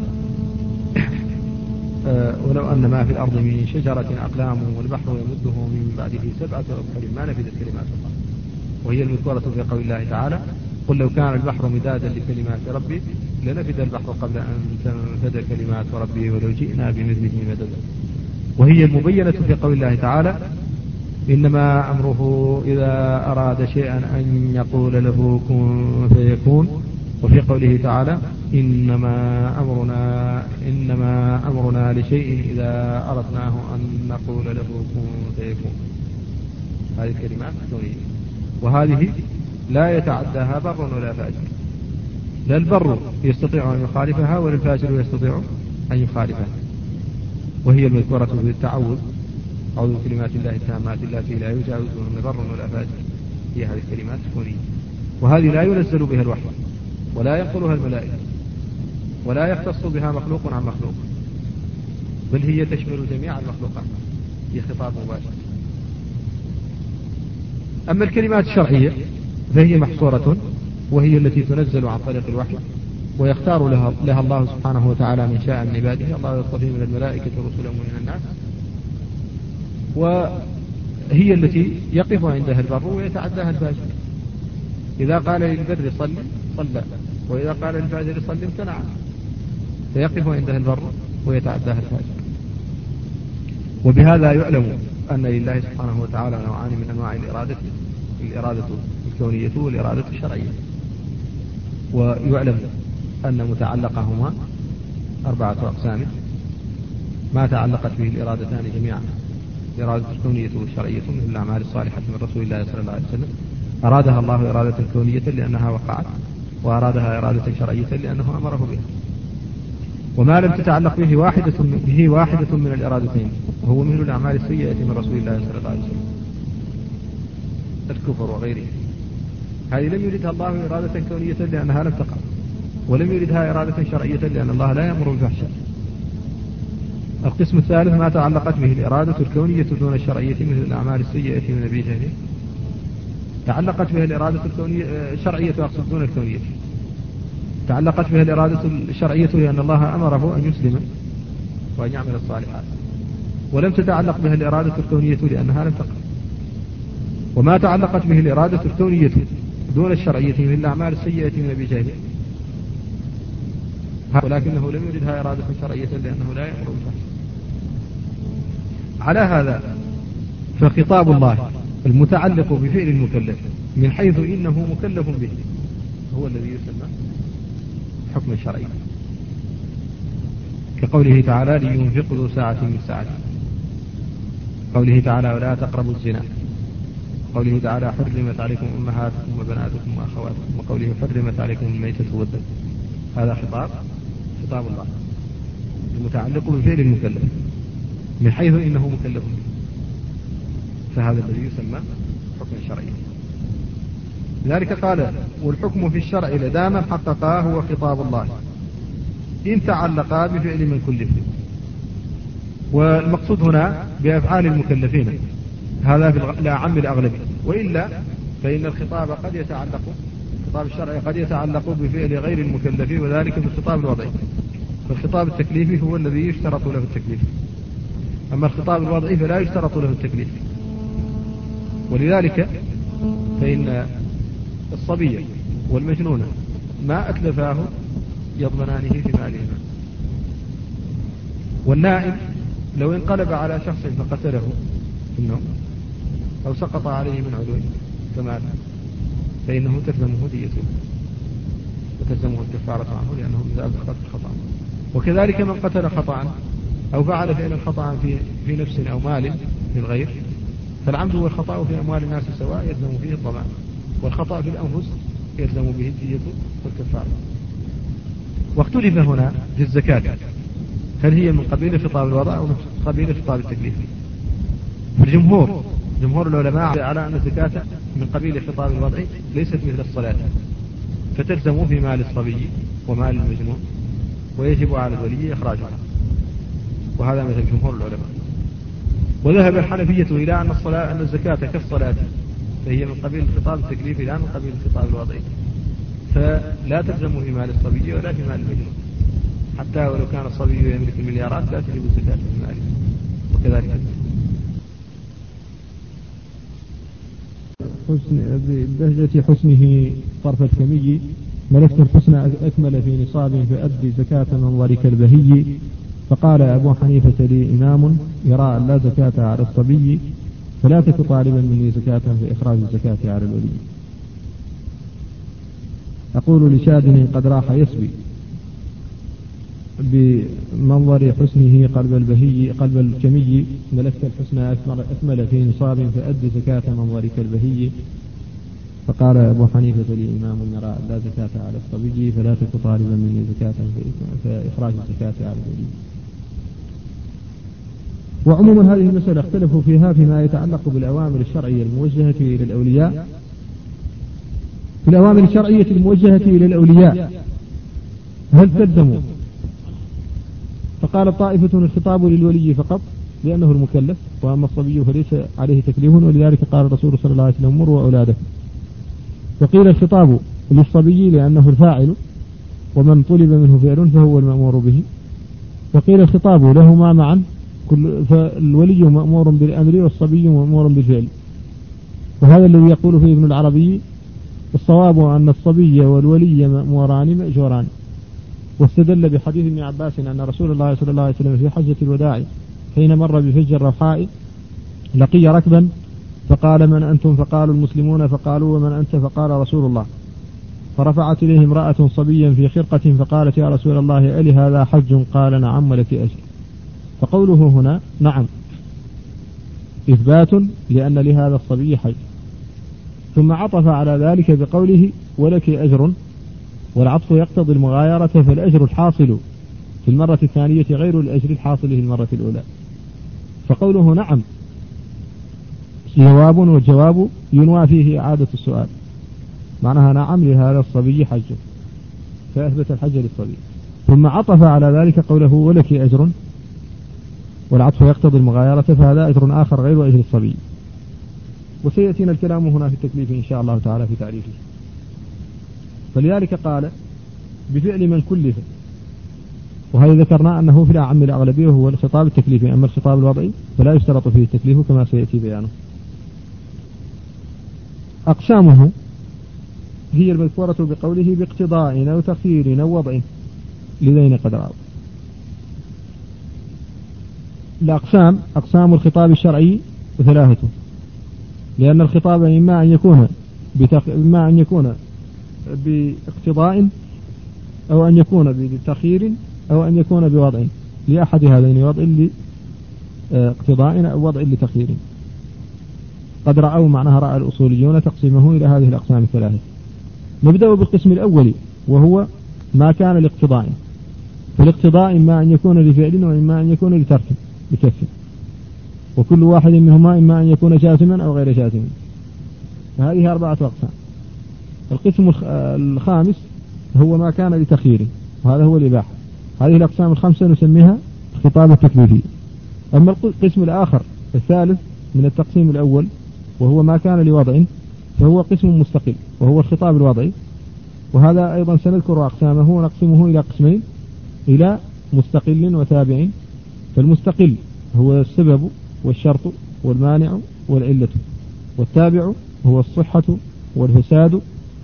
أه ولو أن ما في الأرض من شجرة أقلام والبحر يمده من بعده سبعة أبحر ما نفدت كلمات الله، وهي المذكورة في قول الله تعالى قل لو كان البحر مدادا لكلمات ربي لنفد البحر قبل أن تنفد كلمات ربي ولو جئنا بمثله مددا، وهي المبينة في قول الله تعالى إنما أمره إذا أراد شيئا أن يقول له كن فيكون، وفي قوله تعالى إنما أمرنا إنما أمرنا لشيء إذا أردناه أن نقول له كن فيكون. هذه الكلمات كونية، وهذه لا يتعداها بر ولا فاجر، لا البر يستطيع أن يخالفها ولا الفاجر يستطيع أن يخالفها، وهي المذكورة في التعوذ أعوذ بكلمات الله التامات التي لا يجاوزهن بر ولا فاجر، هي هذه الكلمات الكونية، وهذه لا ينزل بها الوحي ولا ينقلها الملائكة ولا يختص بها مخلوق عن مخلوق، بل هي تشمل جميع المخلوقات، هي خطاب مباشر. أما الكلمات الشرعية فهي محصورة، وهي التي تنزل عن طريق الوحي ويختار لها, لها الله سبحانه وتعالى من شاء من عباده، الله يصطفي من الملائكة رسلا ومن الناس، وهي التي يقف عندها البر ويتعداها الفاجر، إذا قال للبر صل صلى، وإذا قال للفاجر صل امتنع، فيقف عندها البر ويتعداها الفاجر. وبهذا يعلم أن لله سبحانه وتعالى نوعان من أنواع الإرادة، الإرادة الكونية والإرادة الشرعية، ويعلم أن متعلقهما أربعة أقسام، ما تعلقت به الإرادتان جميعا، الإرادة الكونية والشرعية مثل الأعمال الصالحة من رسول الله صلى الله عليه وسلم، أرادها الله إرادة كونية لأنها وقعت، وأرادها إرادة شرعية لأنه أمره بها. وما لم تتعلق به واحدة به واحدة من الإرادتين، وهو مثل الأعمال السيئة من رسول الله صلى الله عليه وسلم، الكفر وغيره، هذه لم يردها الله إرادة كونية لأنها لم تقع، ولم يردها إرادة شرعية لأن الله لا يأمر بالفحشاء. القسم الثالث ما تعلقت به الإرادة الكونية دون الشرعية مثل الأعمال السيئة من أبي جهل، تعلقت بها الإرادة الكونية الشرعية أقصد دون الكونية، تعلقت بها الإرادة الشرعية لأن الله أمره أن يسلم وأن يعمل الصالحات، ولم تتعلق بها الإرادة الكونية لأنها لم تقع. وما تعلقت به الإرادة الكونية دون الشرعية من الأعمال السيئة من أبي جهل، ولكنه لم يردها إرادة شرعية لأنه لا يأمر بالفحشاء. على هذا فخطاب الله المتعلق بفعل المكلف من حيث إنه مكلف به هو الذي يسمى حكما شرعيا، كقوله تعالى لينفق ذو ساعة من ساعته، قوله تعالى ولا تقربوا الزنا، قوله تعالى حرمت عليكم أمهاتكم وبناتكم وأخواتكم، وقوله حرمت عليكم الميتة والدم. هذا خطاب خطاب الله المتعلق بفعل المكلف من حيث إنه مكلف به، فهذا الذي يسمى حكما شرعيا. لذلك قال والحكم في الشرع لدام حققاه هو خطاب الله إن تعلقا بفعل من كلف. والمقصود هنا بأفعال المكلفين هذا في الأعم الأغلب، وإلا فإن الخطاب قد يتعلق الخطاب الشرعي قد يتعلق بفعل غير المكلف، وذلك بالخطاب الوضعي، فالخطاب التكليفي هو الذي يشترط له التكليف، أما الخطاب الوضعي فلا يشترط له التكليف. ولذلك فإن الصبي والمجنون ما أتلفاه يضمنانه في مالهما، والنائم لو انقلب على شخص فقتله في النوم أو سقط عليه من علوه فمات فإنه تلزمه ديته وتلزمه الكفارة عنه لأنه من ذلك قتل خطأ. وكذلك من قتل خطأ أو فعل فعلا خطأ في, في نفس أو مال للغير، فالعمد والخطأ في أموال الناس سواء يلزم فيه الضمان، والخطأ في الأنفس يلزم به الدية والكفارة. واختلف هنا في الزكاة هل هي من قبيل خطاب الوضع أو من قبيل خطاب التكليف. فالجمهور جمهور العلماء على أن الزكاة من قبيل خطاب الوضع ليست مثل الصلاة، فتلزم في مال الصبي ومال المجنون ويجب على الولي إخراجها، وهذا مثل جمهور العلماء. وذهب الحنفية إلى أن الصلاة أن الزكاة كالصلاة فهي من قبيل الخطاب التكليفي لا من قبيل الخطاب الوضعي، فلا تلزم في مال الصبي ولا في مال المجنون، حتى ولو كان الصبي يملك المليارات لا تجب الزكاة في ماله، وكذلك حسن ببهجة حسنه طرف الكمي ملكت الحسن أكمل في نصاب فأدي زكاة منظرك البهي. فقال أبو حنيفة لي إمام يرى أن لا زكاة على الصبي فلا تك طالبا مني زكاة في إخراج الزكاة على الولي. أقول لشادن قد راح يسبي بمنظر حسنه قلب البهي قلب الكمي ملكت الحسن أكمل في نصاب فأدي زكاة منظرك البهي. فقال أبو حنيفة لي إمام يرى أن لا زكاة على الصبي فلا تك طالبا مني زكاة في إخراج الزكاة على الولي. وعموما هذه المسألة اختلفوا فيها فيما يتعلق بالأوامر الشرعية الموجهة إلى الأولياء. في الأوامر الشرعية الموجهة إلى الأولياء هل تلزم؟ فقال طائفة الخطاب للولي فقط لأنه المكلف، وأما الصبي فليس عليه تكليف، ولذلك قال الرسول صلى الله عليه وسلم مروا أولاده. وقيل الخطاب للصبي لأنه الفاعل ومن طلب منه فعل فهو المأمور به. وقيل الخطاب لهما معا، فالولي مأمور بالأمر والصبي مأمور بالفعل. وهذا الذي يقول فيه ابن العربي الصواب أن الصبي والولي مأموران مأجوران. واستدل بحديث ابن عباس أن رسول الله صلى الله عليه وسلم في حجة الوداع حين مر بفج الروحاء لقي ركبا فقال من أنتم؟ فقالوا المسلمون. فقالوا ومن أنت؟ فقال رسول الله. فرفعت إليه امرأة صبيا في خرقة فقالت يا رسول الله ألي هذا حج؟ قال نعم ولك أجر. فقوله هنا نعم إثبات لأن لهذا الصبي حج، ثم عطف على ذلك بقوله ولك أجر، والعطف يقتضي المغايرة، فالأجر الحاصل في المرة الثانية غير الأجر الحاصل في المرة الأولى. فقوله نعم جواب، والجواب ينوى فيه إعادة السؤال، معناها نعم لهذا الصبي حج، فأثبت الحج للصبي. ثم عطف على ذلك قوله ولك أجر، والعطف يقتضي المغايرة، فهذا أجر آخر غير أجر الصبي. وسيأتينا الكلام هنا في التكليف إن شاء الله تعالى في تعريفه. فلذلك قال بفعل من كلف، وهذا ذكرنا أنه في الأعم الأغلبية هو الخطاب التكليفي، أما الخطاب الوضعي فلا يشترط فيه التكليف كما سيأتي بيانه. أقسامه هي المذكورة بقوله باقتضاء أو تخيير أو وضع لذين قد رأوا. الأقسام أقسام الخطاب الشرعي ثلاثة، لأن الخطاب إما أن يكون بتخ... إما أن يكون باقتضاء أو أن يكون بتخيير أو أن يكون بوضع، لأحد هذين وضع لاقتضاء أو وضع لتخيير. قد رأوا معناها رأى الأصوليون تقسيمه إلى هذه الأقسام الثلاثة. نبدأ بالقسم الأول وهو ما كان لاقتضاء. فالاقتضاء إما أن يكون لفعل وإما أن يكون لترك بكف، وكل واحد منهما إما أن يكون جازما أو غير جازم. فهذه أربعة أقسام. القسم الخامس هو ما كان لتخيير، وهذا هو الإباحة. هذه الأقسام الخمسة نسميها الخطاب التكليفي. أما القسم الآخر الثالث من التقسيم الأول وهو ما كان لوضع، فهو قسم مستقل وهو الخطاب الوضعي، وهذا أيضا سنذكر أقسامه ونقسمه إلى قسمين، إلى مستقل وتابع. فالمستقل هو السبب والشرط والمانع والعلة، والتابع هو الصحة والفساد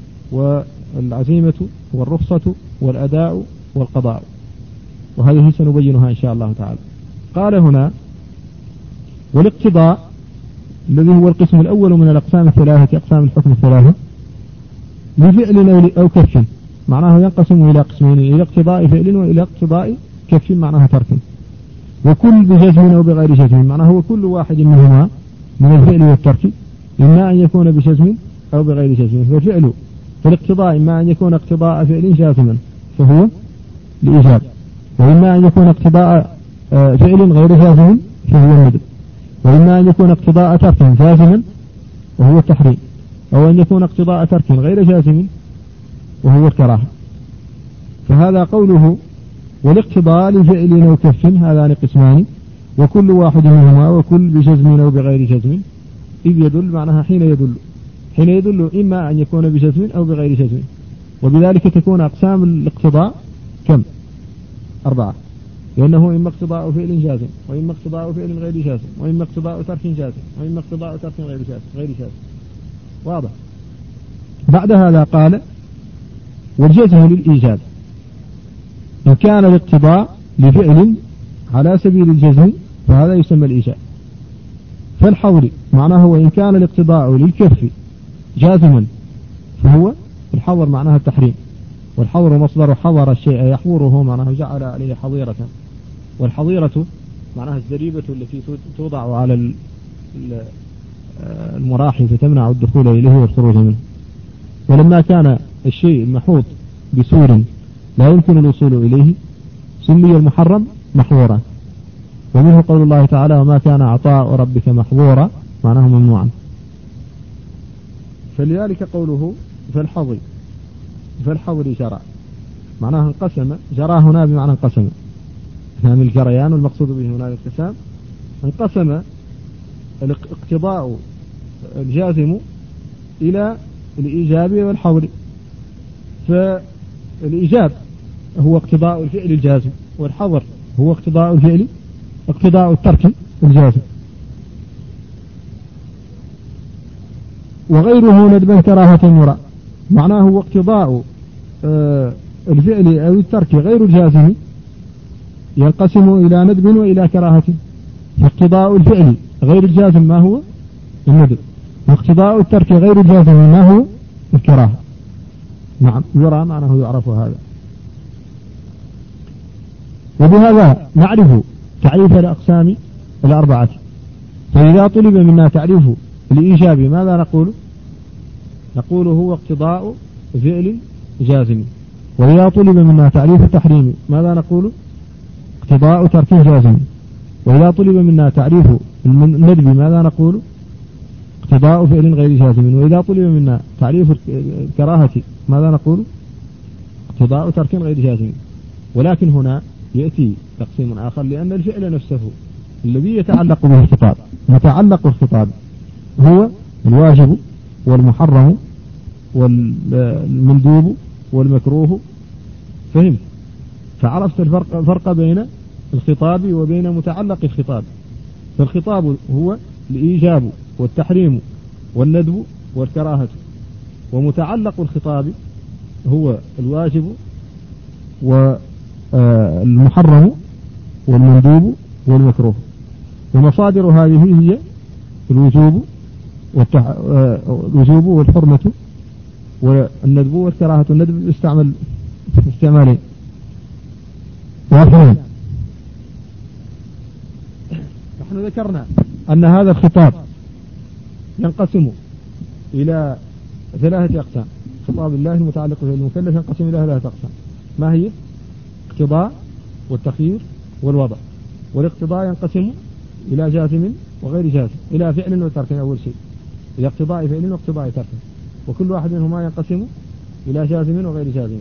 والعزيمة والرخصة والأداء والقضاء، وهذه سنبينها إن شاء الله تعالى. قال هنا والاقتضاء الذي هو القسم الأول من الأقسام الثلاثة، أقسام الحكم الثلاثة، لفعل أو كف، معناه ينقسم إلى قسمين، إلى اقتضاء فعل وإلى اقتضاء كف معناها ترك. وكل بجزم أو بغير جزم، معناه هو كل واحد منهما من الفعل والترك إما أن يكون بجزم أو بغير جزم. فالفعل فالاقتضاء إما أن يكون اقتضاء فعل جازما فهو لإيجاب، وإما أن يكون اقتضاء فعل غير جازم فهو الندب، وإما أن يكون اقتضاء ترك جازما وهو التحريم، أو أن يكون اقتضاء ترك غير جازم وهو الكراهة. فهذا قوله والاقتضاء لفعل أو كف، هذان قسمان، وكل واحد منهما وكل بجزم أو بغير جزم. إذ يدل معناها حين يدل، حين يدل إما أن يكون بجزم أو بغير جزم. وبذلك تكون أقسام الاقتضاء كم؟ أربعة، لأنه إما اقتضاء فعل جازم، وإما اقتضاء فعل غير جازم، وإما اقتضاء ترك جازم، وإما اقتضاء ترك غير جازم غير جازم. واضح؟ بعد هذا قال والجزم للإيجاب إن كان الاقتضاء لفعل على سبيل الجزم فهذا يسمى الإيجاب. فالحظر معناه وإن كان الاقتضاء للكف جازما فهو الحظر معناها التحريم، والحظر مصدر حظر الشيء يحظره معناه جعل عليه حظيرة، والحظيرة معناها الزريبة التي توضع على المراحل فتمنع الدخول إليه والخروج منه. ولما كان الشيء المحوط بسور لا يمكن الوصول إليه سمي المحرم محظورا، ومنه قول الله تعالى وما كان عطاء ربك محظورا معناه ممنوعا. فلذلك قوله فالحظر فالحظر جرى معناه انقسم، جرى هنا بمعنى انقسم من الجريان، والمقصود به هنا الانقسام. انقسم الاقتضاء الجازم إلى الإيجاب والحظر. فالإيجاب هو اقتضاء الفعل الجازم، والحظر هو اقتضاء الفعل اقتضاء الترك الجازم. وغيره ندبا كراهة يرى معناه هو اقتضاء آه الفعل أو الترك غير الجازم ينقسم إلى ندب وإلى كراهة. اقتضاء الفعل غير الجازم ما هو الندب، واقتضاء الترك غير الجازم ما هو الكراهة. نعم يرى معناه يعرف هذا. وبهذا نعرف تعريف الأقسام الأربعة. فإذا طلب منا تعريف الإيجاب ماذا نقول؟ نقول هو اقتضاء فعل جازم. وإذا طلب منا تعريف التحريم ماذا نقول؟ اقتضاء ترك جازم. وإذا طلب منا تعريف الندب ماذا نقول؟ اقتضاء فعل غير جازم. وإذا طلب منا تعريف الكراهة ماذا نقول؟ اقتضاء ترك غير جازم. ولكن هنا يأتي تقسيم آخر، لأن الفعل نفسه الذي يتعلق به الخطاب متعلق الخطاب هو الواجب والمحرم والمندوب والمكروه. فهم؟ فعرفت الفرق, الفرق بين الخطاب وبين متعلق الخطاب. فالخطاب هو الإيجاب والتحريم والندب والكراهة، ومتعلق الخطاب هو الواجب والمحرم والمندوب والمكروه. ومصادر هذه هي الوجوب والتح... الوجوب والحرمة والندب والكراهة. الندب يستعمل استعمالين واحدين. نحن ذكرنا أن هذا الخطاب ينقسم إلى ثلاثة أقسام. خطاب الله المتعلق بالمكلف ينقسم إلى ثلاثة أقسام. ما هي؟ اقتضاء والتخيير والوضع. والاقتضاء ينقسم إلى جازم وغير جازم، إلى فعل وترك أول شيء، إلى اقتضاء فعل واقتضاء ترك، وكل واحد منهما ينقسم إلى جازم وغير جازم.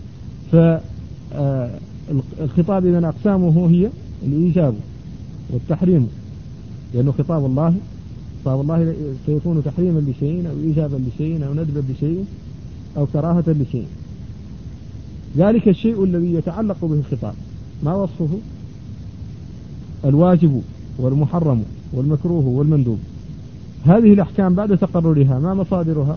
فالخطاب إذن أقسامه هي الإيجاب والتحريم، لأنه خطاب الله. خطاب الله سيكون تحريما لشيء أو إيجابا لشيء أو ندبا لشيء أو كراهة لشيء. ذلك الشيء الذي يتعلق به الخطاب ما وصفه؟ الواجب والمحرم والمكروه والمندوب. هذه الأحكام بعد تقررها ما مصادرها؟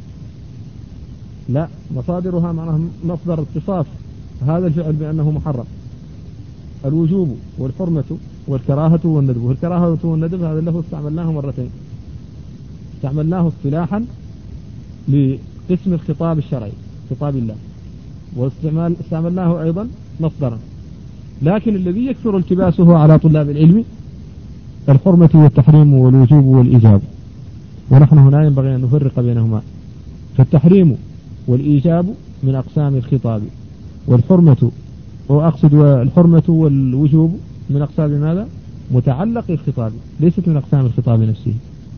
لا، مصادرها معناها مصدر اتصاف هذا الفعل بأنه محرم. الوجوب والحرمة والكراهة والندب. والكراهة والندب هذا له استعملناه مرتين، استعملناه اصطلاحا لقسم الخطاب الشرعي خطاب الله، واستعملناه أيضا مصدرا. لكن الذي يكثر التباسه على طلاب العلم الحرمة والتحريم والوجوب والإيجاب، ونحن هنا ينبغي أن نفرق بينهما. فالتحريم والإيجاب من أقسام الخطاب، والحرمة وأقصد الحرمة والوجوب من أقسام ماذا؟ متعلق الخطاب، ليست من أقسام الخطاب نفسه.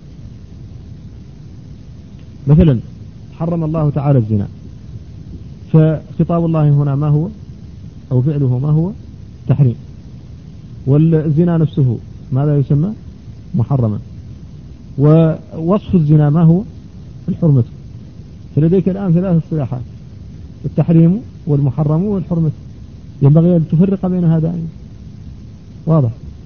مثلا حرم الله تعالى الزنا، فخطاب الله هنا ما هو؟ أو فعله ما هو؟ تحريم. والزنا نفسه ماذا يسمى؟ محرما. ووصف الزنا ما هو؟ الحرمة. فلديك الآن ثلاث اصطلاحات: التحريم والمحرم والحرمة، ينبغي أن تفرق بين هذين. واضح.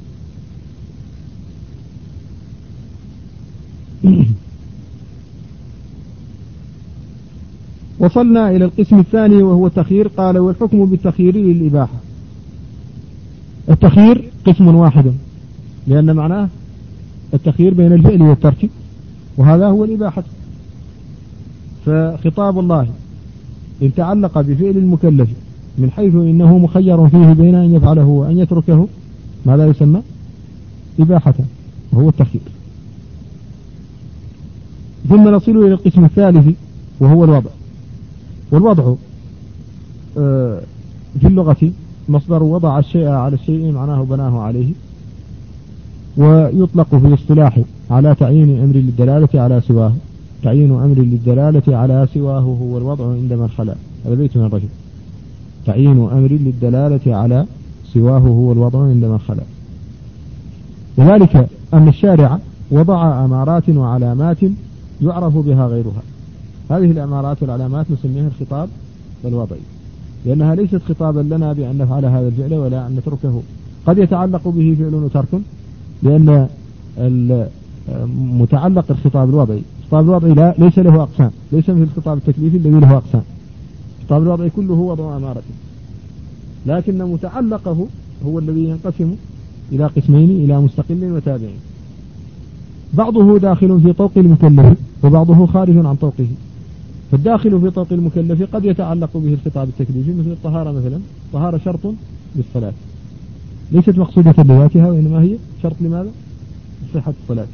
وصلنا إلى القسم الثاني وهو التخيير. قال والحكم بالتخيير للإباحة. التخيير قسم واحد، لأن معناه التخيير بين الفعل والترك، وهذا هو الإباحة. فخطاب الله إن تعلق بفعل المكلف من حيث إنه مخير فيه بين أن يفعله وأن يتركه، ماذا يسمى؟ إباحة، وهو التخيير. ثم نصل إلى القسم الثالث وهو الوضع. والوضع في اللغة مصدر وضع الشيء على الشيء، معناه بناه عليه، ويطلق في الاصطلاح على تعيين أمر للدلالة على سواه. تعيين أمر للدلالة على سواه هو الوضع عند من خلا. هذا بيت من الرجل. تعيين أمر للدلالة على سواه هو الوضع عند من خلا. وذلك أن الشارع وضع أمارات وعلامات يعرف بها غيرها. هذه الأمارات والعلامات نسميها الخطاب الوضعي، لأنها ليست خطابا لنا بأن نفعل هذا الفعل ولا أن نتركه. قد يتعلق به فعل وترك، لأن متعلق الخطاب الوضعي، الخطاب الوضعي لا ليس له أقسام، ليس مثل الخطاب التكليفي الذي له أقسام. الخطاب الوضعي كله وضع أمارة، لكن متعلقه هو الذي ينقسم إلى قسمين، إلى مستقل وتابع. بعضه داخل في طوق المكلف وبعضه خارج عن طوقه. فالداخل في طوق المكلف قد يتعلق به الخطاب التكليفي، مثل الطهارة مثلا. الطهارة شرط للصلاة، ليست مقصودة لذاتها، وإنما هي شرط لماذا؟ صحة الصلاة.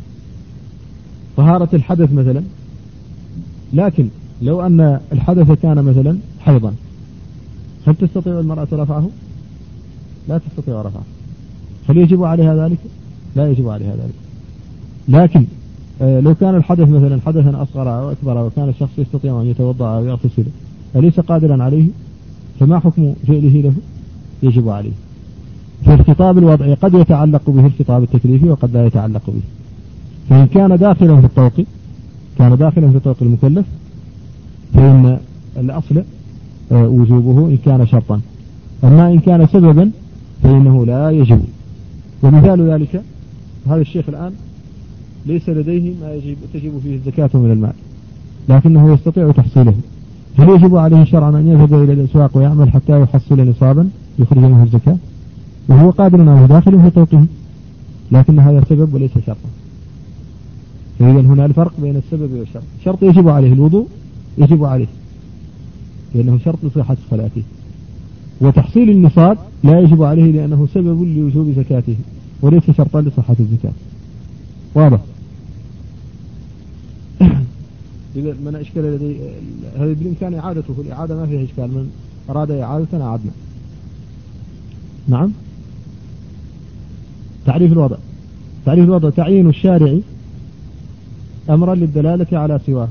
طهارة الحدث مثلا، لكن لو أن الحدث كان مثلا حيضا، هل تستطيع المرأة رفعه؟ لا تستطيع رفعه. هل يجب عليها ذلك؟ لا يجب عليها ذلك. لكن لو كان الحدث مثلا حدثا أصغر أو أكبر، وكان الشخص يستطيع أن يتوضأ أو يغتسل أليس قادرا عليه؟ فما حكم فعله له؟ يجب عليه. في الخطاب الوضعي قد يتعلق به الخطاب التكليفي وقد لا يتعلق به. فإن كان داخلا في الطوق، كان داخلا في طوق المكلف، فإن الأصل وجوبه إن كان شرطا. أما إن كان سببا فإنه لا يجب. ومثال ذلك هذا الشيخ الآن ليس لديه ما يجب تجب فيه الزكاة من المال، لكنه يستطيع تحصيله. هل يجب عليه شرعا أن يذهب إلى الأسواق ويعمل حتى يحصل نصابا يخرج منه الزكاة، وهو قادر على داخله في طوقه، لكن هذا سبب وليس شرطا. فإذا هنا الفرق بين السبب والشرط. شرط يجب عليه الوضوء، يجب عليه لأنه شرط لصحة صلاته، وتحصيل النصاب لا يجب عليه لأنه سبب لوجوب زكاته وليس شرطا لصحة الزكاة. واضح؟ إذا من أشكال لدي هذا بالإمكان إعادته، الإعادة ما فيها إشكال، من أراد إعادة أعدنا. نعم. تعريف الوضع. تعريف الوضع تعيين الشارع أمرا للدلالة على سواه.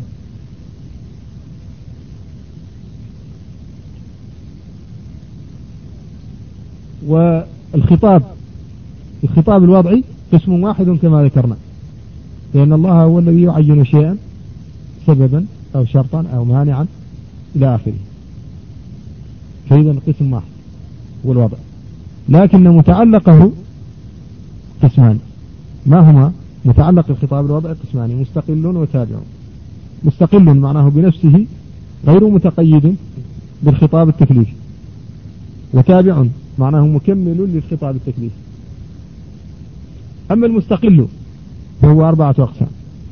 والخطاب الخطاب الوضعي قسم واحد كما ذكرنا، لأن الله هو الذي يعين شيئا سببا أو شرطا أو مانعا إلى آخره. فإذا قسم واحد هو الوضع، لكن متعلقه قسمان. ما هما؟ متعلق الخطاب الوضعي قسمان: مستقل وتابع. مستقل معناه بنفسه غير متقيد بالخطاب التكليفي، وتابع معناه مكمل للخطاب التكليفي. أما المستقل فهو أربعة أقسام.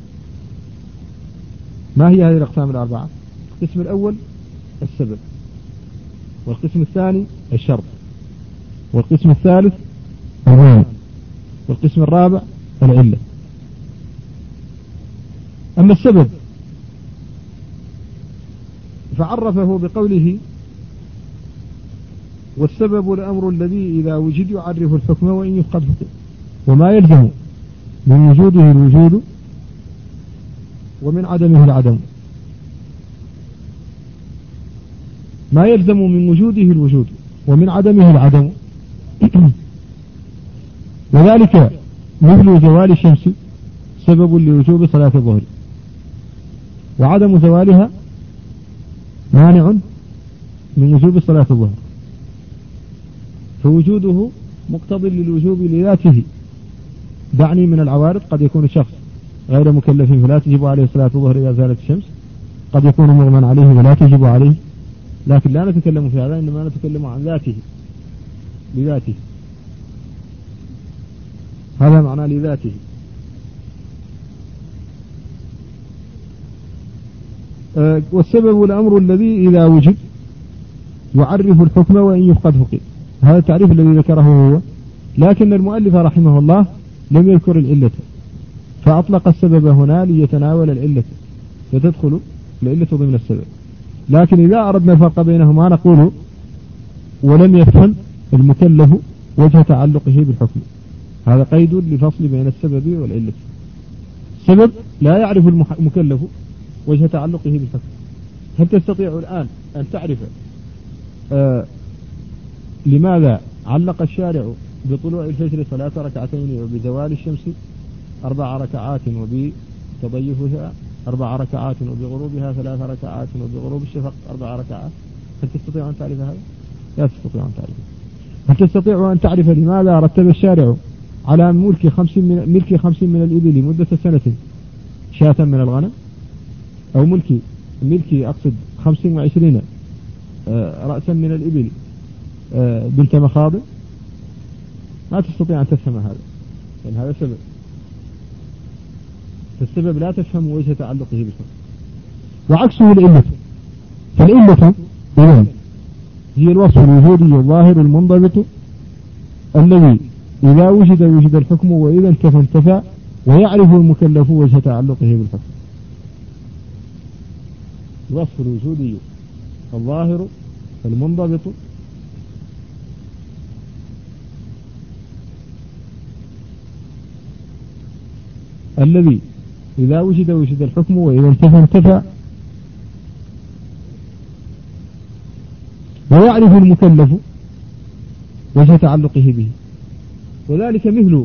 ما هي هذه الأقسام الأربعة؟ القسم الأول السبب، والقسم الثاني الشرط، والقسم الثالث المانع، والقسم الرابع العلة. أما السبب فعرفه بقوله: والسبب الأمر الذي إذا وجد يعرف الحكم وإن يفقد حكم، وما يلزم من وجوده الوجود ومن عدمه العدم. ما يلزم من وجوده الوجود ومن عدمه العدم، وذلك مثل زوال الشمس سبب لوجوب صلاة الظهر، وعدم زوالها مانع من وجوب صلاة الظهر، فوجوده مقتضي للوجوب لذاته. دعني من العوارض، قد يكون شخص غير مكلف فلا تجب عليه صلاة الظهر إذا زالت الشمس، قد يكون مغمى عليه ولا تجب عليه، لكن لا نتكلم في هذا، إنما نتكلم عن ذاته لذاته، هذا معنى لذاته. أه والسبب الأمر الذي إذا وجد يعرف الحكم وإن يفقد فقد، هذا التعريف الذي ذكره هو، لكن المؤلف رحمه الله لم يذكر العلة، فأطلق السبب هنا ليتناول العلة، فتدخل العلة ضمن السبب. لكن إذا أردنا الفرق بينهما نقول ولم يفهم المكلف وجه تعلقه بالحكم، هذا قيد لفصل بين السبب والعلة. السبب لا يعرف المكلف وجه تعلقه بالحكم. هل تستطيع الآن أن تعرف آه لماذا علق الشارع بطلوع الفجر ثلاث ركعتين وبزوال الشمس أربع ركعات وبتضيفها أربع ركعات وبغروبها ثلاث ركعات وبغروب الشفق أربع ركعات؟ هل تستطيع أن تعرف هذا؟ لا تستطيع أن تعرف. هل تستطيع أن تعرف لماذا رتب الشارع على ملك خمسين من, ملك خمسين من الإبل مدة سنة شاة من الغنم، أو ملك ملك أقصد خمسين وعشرين رأسا من الإبل بنت مخاض؟ ما تستطيع أن تفهم هذا، لأن هذا سبب، فالسبب لا تفهم وجه تعلقه بالحكم. وعكسه العلة، فالعلة إذن هي الوصف الوجودي الظاهر المنضبط الذي إذا وجد وجد الحكم وإذا انتفى انتفى، ويعرف المكلف وجه تعلقه بالحكم. الوصف الوجودي الظاهر المنضبط الذي إذا وجد وجد الحكم وإذا انتفى انتفى، ويعرف المكلف وجه تعلقه به. وذلك مثل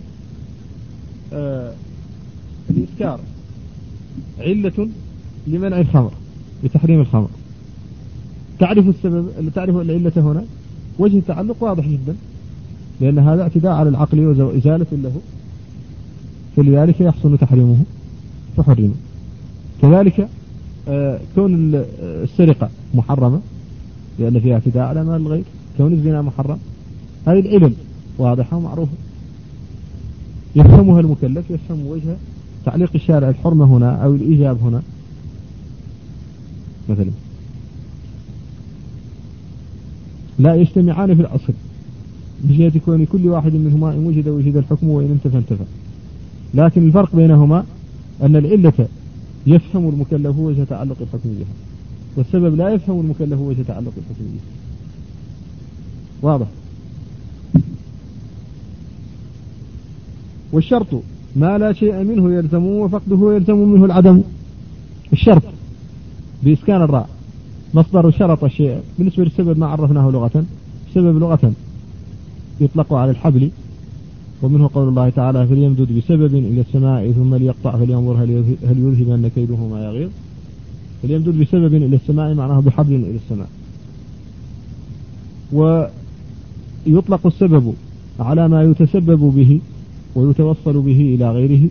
آه الإسكار علة لمنع الخمر، لتحريم الخمر. تعرف السبب، تعرف العلة هنا، وجه التعلق واضح جدا، لأن هذا اعتداء على العقل وإزالة له، فلذلك يحصل تحريمه فحرمه. كذلك آه كون السرقة محرمة لأن فيها اعتداء على مال الغير، كون الزنا محرم، هذه العلم واضحة ومعروفة يفهمها المكلف، يفهم وجه تعليق الشارع الحرمة هنا أو الإيجاب هنا. مثلا لا يجتمعان في الأصل بجهة كون كل واحد منهما إن وجد وجد الحكم وإن انتفى انتفى، لكن الفرق بينهما أن العلة يفهم المكلف وجه تعلق الحكم بها، والسبب لا يفهم المكلف وجه تعلق الحكم بها. واضح؟ والشرط ما لا شيء منه يلزم وفقده يلزم منه العدم. الشرط بإسكان الراء مصدر شرط الشيء. بالنسبة للسبب ما عرفناه لغة، سبب لغة يطلق على الحبل، ومنه قول الله تعالى فليمدد بسبب إلى السماء ثم ليقطع فلينظر هل يذهبن كيده ما يغيظ. فليمدد بسبب إلى السماء معناه بحبل إلى السماء. ويطلق السبب على ما يتسبب به ويتوصل به إلى غيره،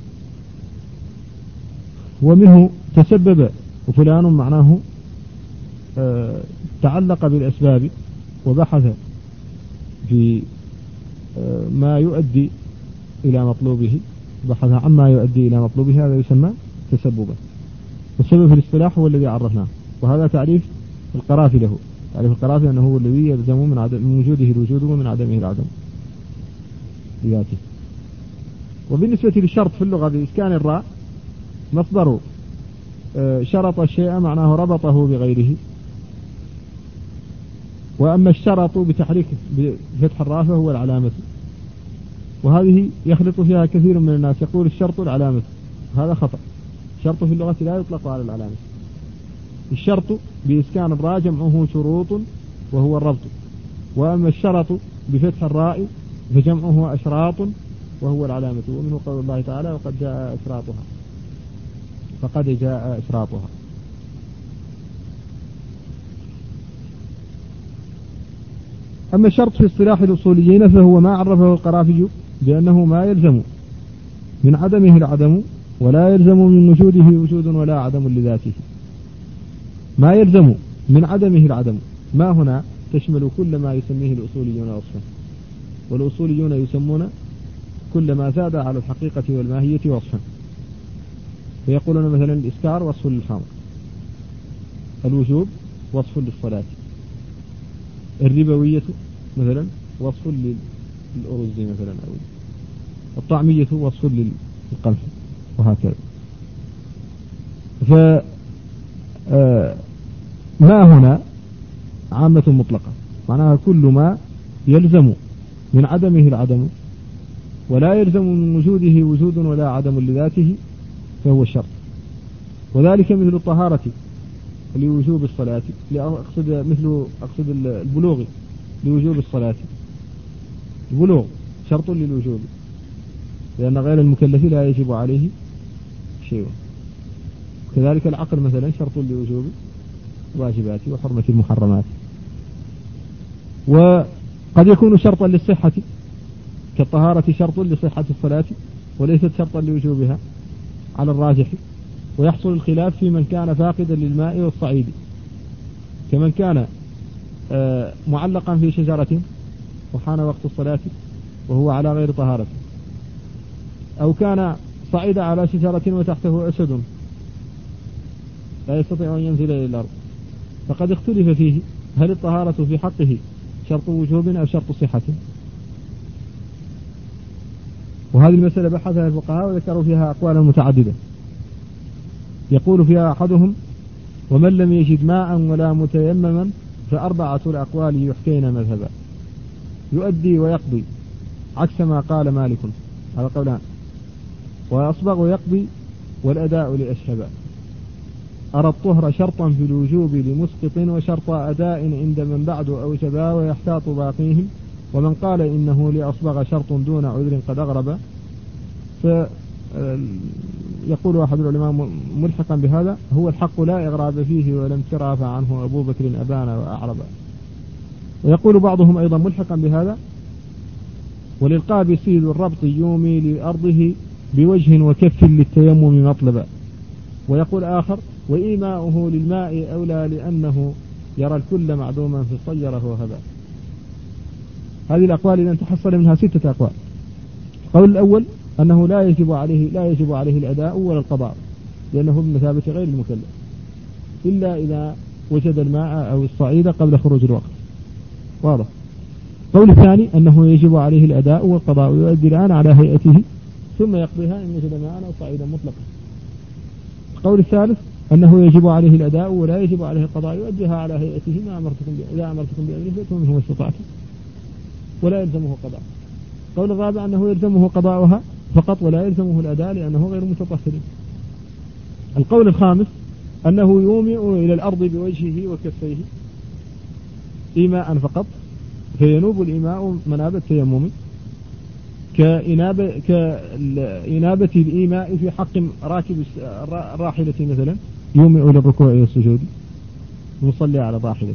ومنه تسبب وفلان معناه آه تعلق بالأسباب وبحث في آه ما يؤدي إلى مطلوبه، بحث عما يؤدي إلى مطلوبه، هذا يسمى تسببا. والسبب في الاصطلاح هو الذي عرفناه، وهذا تعريف القرافي له. تعريف القرافي أنه هو الذي يلزم من, عدم من وجوده الوجود ومن عدمه العدم بذاته. وبالنسبة للشرط في اللغة بإسكان الراء مصدر شرط الشيء معناه ربطه بغيره. وأما الشرط بتحريك بفتح الراء فهو العلامة، وهذه يخلط فيها كثير من الناس، يقول الشرط العلامة، هذا خطأ. الشرط في اللغة لا يطلق على العلامة. الشرط بإسكان الراء جمعه شروط وهو الربط، وأما الشرط بفتح الراء فجمعه أشراط وهو العلامة، ومنه قول الله تعالى وقد جاء أشراطها، فقد جاء أشراطها. أما الشرط في اصطلاح الأصوليين فهو ما عرفه القرافي بأنه ما يلزم من عدمه العدم ولا يلزم من وجوده وجود ولا عدم لذاته. ما يلزم من عدمه العدم، ما هنا تشمل كل ما يسميه الأصوليون وصفا، والأصوليون يسمون كل ما زاد على الحقيقة والماهية وصفا، فيقولون مثلا الإسكار وصف للخمر، الوجوب وصف للصلاة، الربوية مثلا وصف للأرز مثلا، أو الطعمية وصف للقمح، وهكذا. فما هنا عامة مطلقة، معناها كل ما يلزم من عدمه العدم ولا يلزم من وجوده وجود ولا عدم لذاته فهو الشرط. وذلك مثل الطهارة لوجوب الصلاة، أقصد مثل أقصد البلوغ لوجوب الصلاة، البلوغ شرط للوجوب، لأن غير المكلف لا يجب عليه شيء. كذلك العقل مثلا شرط لوجوب واجبات وحرمة المحرمات. وقد يكون شرطا للصحة كالطهارة شرط لصحة الصلاة وليست شرطا لوجوبها على الراجح. ويحصل الخلاف في من كان فاقدا للماء والصعيد، كمن كان معلقا في شجرة وحان وقت الصلاة وهو على غير طهارة، أو كان صعد على شجرة وتحته أسد لا يستطيع أن ينزل إلى الأرض، فقد اختلف فيه هل الطهارة في حقه شرط وجوب أو شرط صحة. وهذه المسألة بحثها الفقهاء وذكروا فيها أقوالا متعددة. يقول فيها أحدهم: ومن لم يجد ماء ولا متيمما فأربعة الأقوال يحكين مذهبا، يؤدي ويقضي عكس ما قال مالك على قولان، ويصبغ ويقضي والأداء لأشهبا. أرى الطهر شرطا في الوجوب لمسقط وشرط أداء عند من بعد أوجبا ويحتاط باقيهم، ومن قال إنه لأصبغ شرط دون عذر قد أغرب. فيقول أحد العلماء ملحقا بهذا: هو الحق لا إغراب فيه ولم ترافع عنه أبو بكر أبانا وأعربا. ويقول بعضهم أيضا ملحقا بهذا: وللقاب صيد الربط يومي لأرضه بوجه وكف للتيمم مطلبا. ويقول آخر: وإيماؤه للماء أولى لأنه يرى الكل معدوما في صيره هبا. هذه الأقوال إذا تحصل منها ستة أقوال. القول الأول أنه لا يجب عليه لا يجب عليه الأداء ولا القضاء، لأنه بمثابة غير المكلف إلا إذا وجد الماء أو الصعيد قبل خروج الوقت. واضح. القول الثاني أنه يجب عليه الأداء والقضاء، ويؤدي الآن على هيئته ثم يقضيها إن وجد ماء أو صعيدا مطلقا. القول الثالث أنه يجب عليه الأداء ولا يجب عليه القضاء، يؤديها على هيئته ما أمرتكم إذا أمرتكم بأمره فأتوا منه ما استطعتم، ولا يلزمه قضاء. القول الرابع أنه يلزمه قضاؤها فقط ولا يلزمه الأداء لأنه غير متطهر. القول الخامس أنه يومئ إلى الأرض بوجهه وكفيه إيماء فقط، فينوب الإيماء منابة التيمم كإنابة, كإنابة الإيماء في حق راكب الراحلة مثلا، يومئ إلى الركوع والسجود مصلي على راحلته.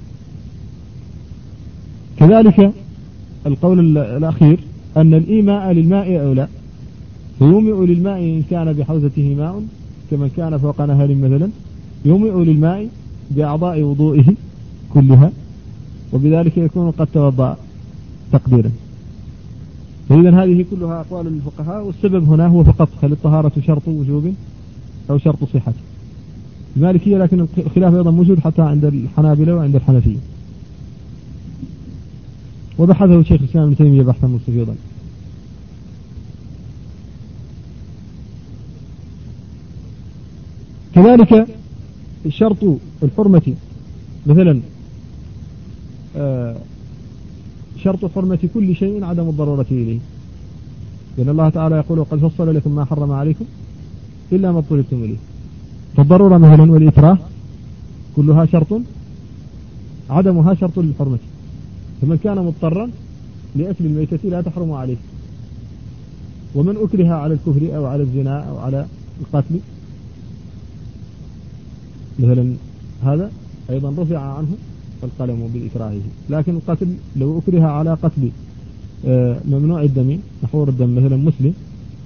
كذلك القول الأخير أن الإيماء للماء أولى، فيومئ للماء إن كان بحوزته ماء كمن كان فوق نهر مثلا، يومئ للماء بأعضاء وضوئه كلها، وبذلك يكون قد توضأ تقديرا. فإذا هذه كلها أقوال الفقهاء، والسبب هنا هو فقط هل الطهارة شرط وجوب أو شرط صحة. المالكية لكن الخلاف أيضا موجود حتى عند الحنابلة وعند الحنفية، وبحثه شيخ الإسلام ابن تيمية بحثا مستفيضا. كذلك شرط الحرمة مثلا، شرط حرمة كل شيء عدم الضرورة إليه، لأن الله تعالى يقول: قد فصل لكم ما حرم عليكم إلا ما اضطررتم إليه. فالضرورة مثلا والإكراه كلها شرط، عدمها شرط للحرمة. فمن كان مضطرا لأكل الميتة لا تحرم عليه، ومن أكره على الكفر أو على الزنا أو على القتل مثلا هذا أيضا رفع عنه القلم بالإكراهه. لكن القتل لو أكره على قتل ممنوع الدم محور الدم مثلا مسلم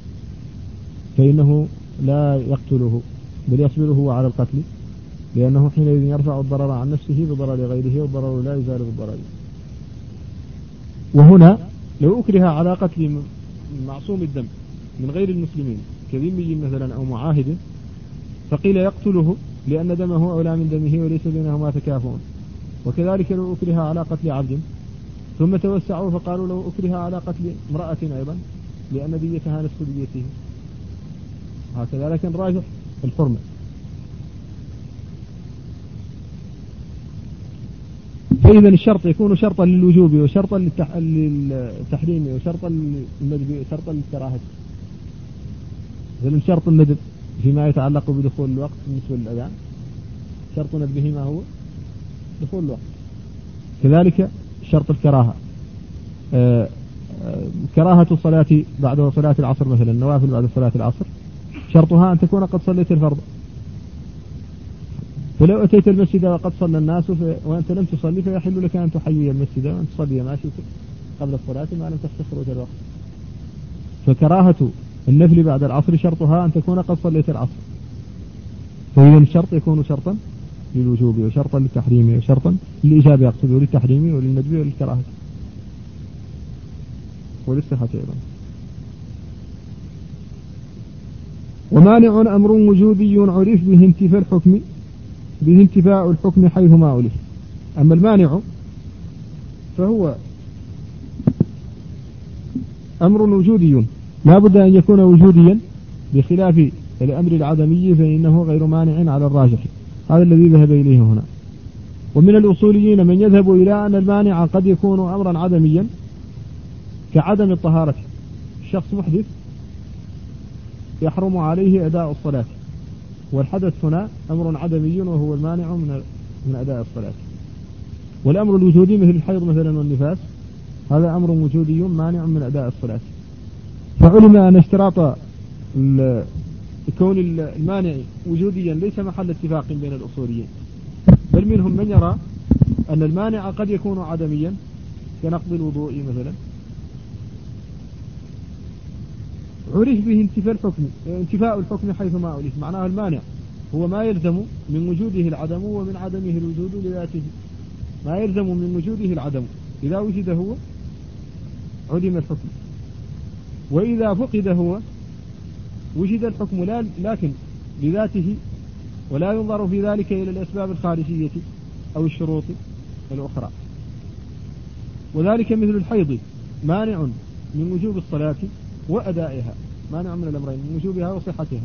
فإنه لا يقتله بل يصبره هو على القتل، لأنه حينئذ يرفع الضرر عن نفسه بضرر غيره، والضرر لا يزال بالضرر. وهنا لو أكره على قتل معصوم الدم من غير المسلمين كذمي مثلا أو معاهد فقيل يقتله لأن دمه أولى من دمه وليس بينهما تكافؤ. وكذلك لو أكره على قتل عبد ثم توسعوا فقالوا لو أكره على قتل امرأة أيضا لأن ديتها نصف ديته، هكذا. لكن راجح الحرمة. فإذا الشرط يكون شرطا للوجوب وشرطا للتحريم وشرطا للندب وشرطا للكراهة. مثلا شرط الندب فيما يتعلق بدخول الوقت بالنسبة للأذان، شرط ندبه ما هو دخول الوقت. كذلك شرط الكراهة، آه آه كراهة الصلاة بعد صلاة العصر مثلا، النوافل بعد صلاة العصر شرطها أن تكون قد صليت الفرض. فلو أتيت المسجد وقد صلى الناس وأنت لم تصلي فيحل لك أن تحيي المسجد وأن تصلي ما شئت قبل الصلاة ما لم تخشى خروج الوقت. فكراهة النفل بعد العصر شرطها أن تكون قد صليت العصر. فإذا الشرط يكون شرطا للوجوب وشرطا للتحريم وشرطا للإجابة يقصد للتحريم وللندب وللكراهة وللصحة أيضا. ومانع أمر وجودي عرف به انتفاء الحكم به انتفاء الحكم حيث ما ألف. أما المانع فهو أمر وجودي لا بد أن يكون وجوديا بخلاف الأمر العدمي فإنه غير مانع على الراجح. هذا الذي ذهب إليه هنا. ومن الأصوليين من يذهب إلى أن المانع قد يكون أمرا عدميا كعدم الطهارة. الشخص محدث يحرم عليه أداء الصلاة، والحدث هنا أمر عدمي وهو المانع من من أداء الصلاة. والأمر الوجودي مثل الحيض مثلا والنفاس هذا أمر وجودي مانع من أداء الصلاة. فعلم أن اشتراط كون المانع وجوديا ليس محل اتفاق بين الأصوليين، بل منهم من يرى أن المانع قد يكون عدميا كنقض الوضوء مثلا. عرف به انتفاء الحكم انتفاء الحكم حيث ما ألف. معناه المانع هو ما يلزم من وجوده العدم ومن عدمه الوجود لذاته. ما يلزم من وجوده العدم إذا وجد هو عدم الحكم، وإذا فقد هو وجد الحكم لا لكن لذاته، ولا ينظر في ذلك إلى الأسباب الخارجية أو الشروط الأخرى. وذلك مثل الحيض مانع من وجوب الصلاة وأدائها، مانع من الأمرين من وجوبها وصحتها.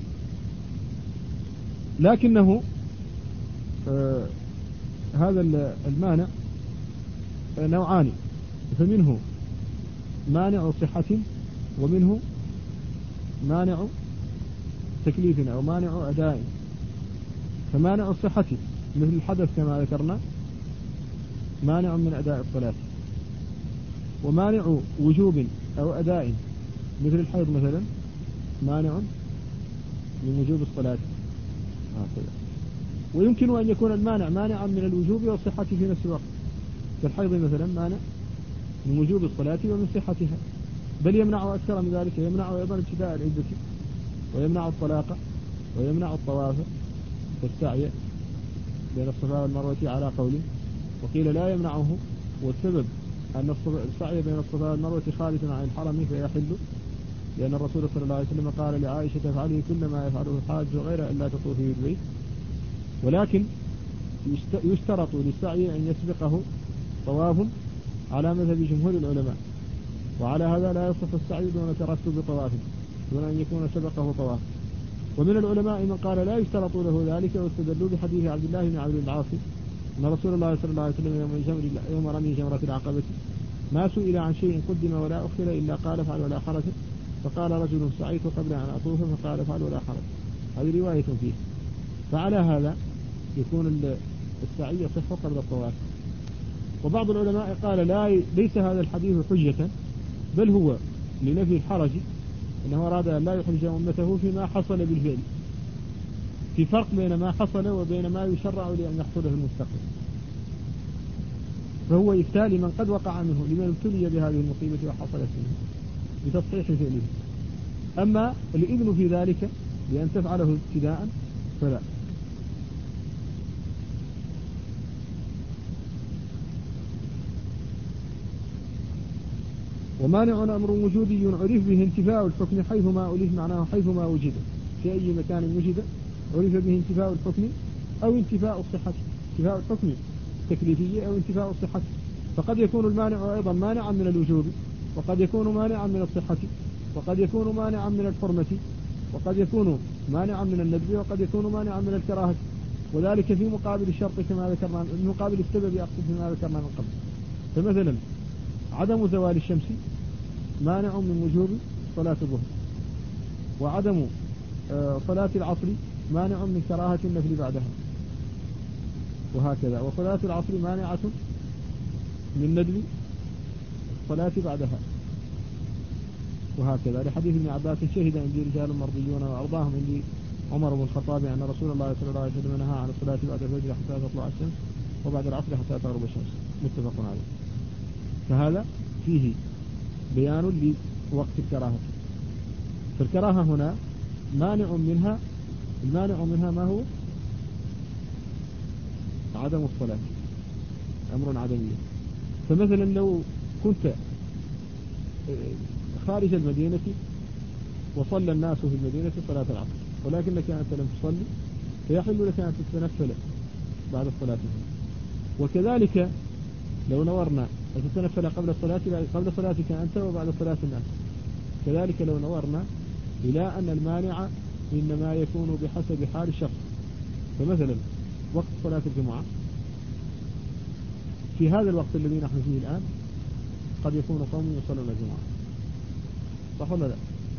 لكنه آه هذا المانع نوعان، فمنه مانع صحة ومنه مانع تكليف أو مانع أداء. فمانع الصحة مثل الحدث كما ذكرنا مانع من أداء الصلاة، ومانع وجوب أو أداء مثل الحيض مثلا مانع من وجوب الصلاة هكذا. ويمكن أن يكون المانع مانعا من الوجوب والصحة في نفس الوقت، كالحيض مثلا مانع من وجوب الصلاة ومن صحتها، بل يمنع أكثر من ذلك، يمنع أيضا ابتداء العدة ويمنع الطلاق ويمنع الطواف والسعي بين الصفا والمروة على قوله. وقيل لا يمنعه، والسبب أن السعي بين الصفا والمروة خارج عن الحرم فيحل، لأن الرسول صلى الله عليه وسلم قال لعائشة تفعله كل ما يفعله الحاج غير أن لا تطوفي بالبيت. ولكن يشترط للسعي أن يسبقه طواف على مذهب جمهور العلماء، وعلى هذا لا يصح السعي دون ترتب طواف دون أن يكون سبقه طواف. ومن العلماء من قال لا يشترط له ذلك، واستدلوا بحديث عبد الله بن عبد العاص أن رسول الله صلى الله عليه وسلم يوم, يوم رمي جمرة العقبة ما سئل عن شيء قدم ولا أخر إلا قال افعل ولا حرج، فقال رجل سعيت قبل أن أطوف فقال افعل ولا حرج. هذه رواية فيه. فعلى هذا يكون السعي يصح قبل الطواف. وبعض العلماء قال لا ليس هذا الحديث حجة، بل هو لنفي الحرج، أنه أراد أن لا يحرج أمته فيما حصل بالفعل. في فرق بين ما حصل وبين ما يشرع لأن يحصل في المستقبل. فهو إفتاء لمن قد وقع منه، لمن ابتلي بهذه المصيبة وحصلت منه بتصحيح فعله. أما الإذن في ذلك بأن تفعله ابتداء فلا. ومانع أمر وجودي عرف به انتفاء الحكم حيثما ألف، معناه حيثما وجد، في أي مكان وجد عرف به انتفاء الحكم أو انتفاء الصحة، انتفاء الحكم التكليفية أو انتفاء الصحة. فقد يكون المانع أيضا مانعا من الوجوب، وقد يكون مانعا من الصحة، وقد يكون مانعا من الحرمة، وقد يكون مانعا من الندب، وقد يكون مانعا من الكراهة، وذلك في مقابل الشرط كما ذكرنا، في مقابل السبب أقصد فيما ذكرنا من قبل. فمثلا عدم زوال الشمس مانع من وجوب صلاة الظهر، وعدم صلاة العصر مانع من كراهة النفل بعدها، وهكذا. وصلاة العصر مانعة من ندب الصلاة بعدها، وهكذا. لحديث ابن عباس شهد عندي رجال مرضيون وأرضاهم عندي عمر بن الخطاب أن رسول الله صلى الله عليه وسلم نهى عن الصلاة بعد الفجر حتى تطلع الشمس، وبعد العصر حتى تغرب الشمس، متفق عليه. فهذا فيه بيان لوقت الكراهة. فالكراهة هنا مانع منها، المانع منها ما هو؟ عدم الصلاة، أمر عدمي. فمثلا لو كنت خارج المدينة وصلى الناس في المدينة صلاة العصر ولكنك أنت لم تصلي، فيحل لك أن تتنفل بعد الصلاة. وكذلك لو نورنا أن تتنفل قبل الصلاة، قبل صلاتك أنت وبعد صلاة الناس. كذلك لو نورنا إلى أن المانع إنما يكون بحسب حال الشخص. فمثلا وقت صلاة الجمعة في هذا الوقت الذي نحن فيه الآن قد يكون قوم يصلون الجمعة، صح ولا لا؟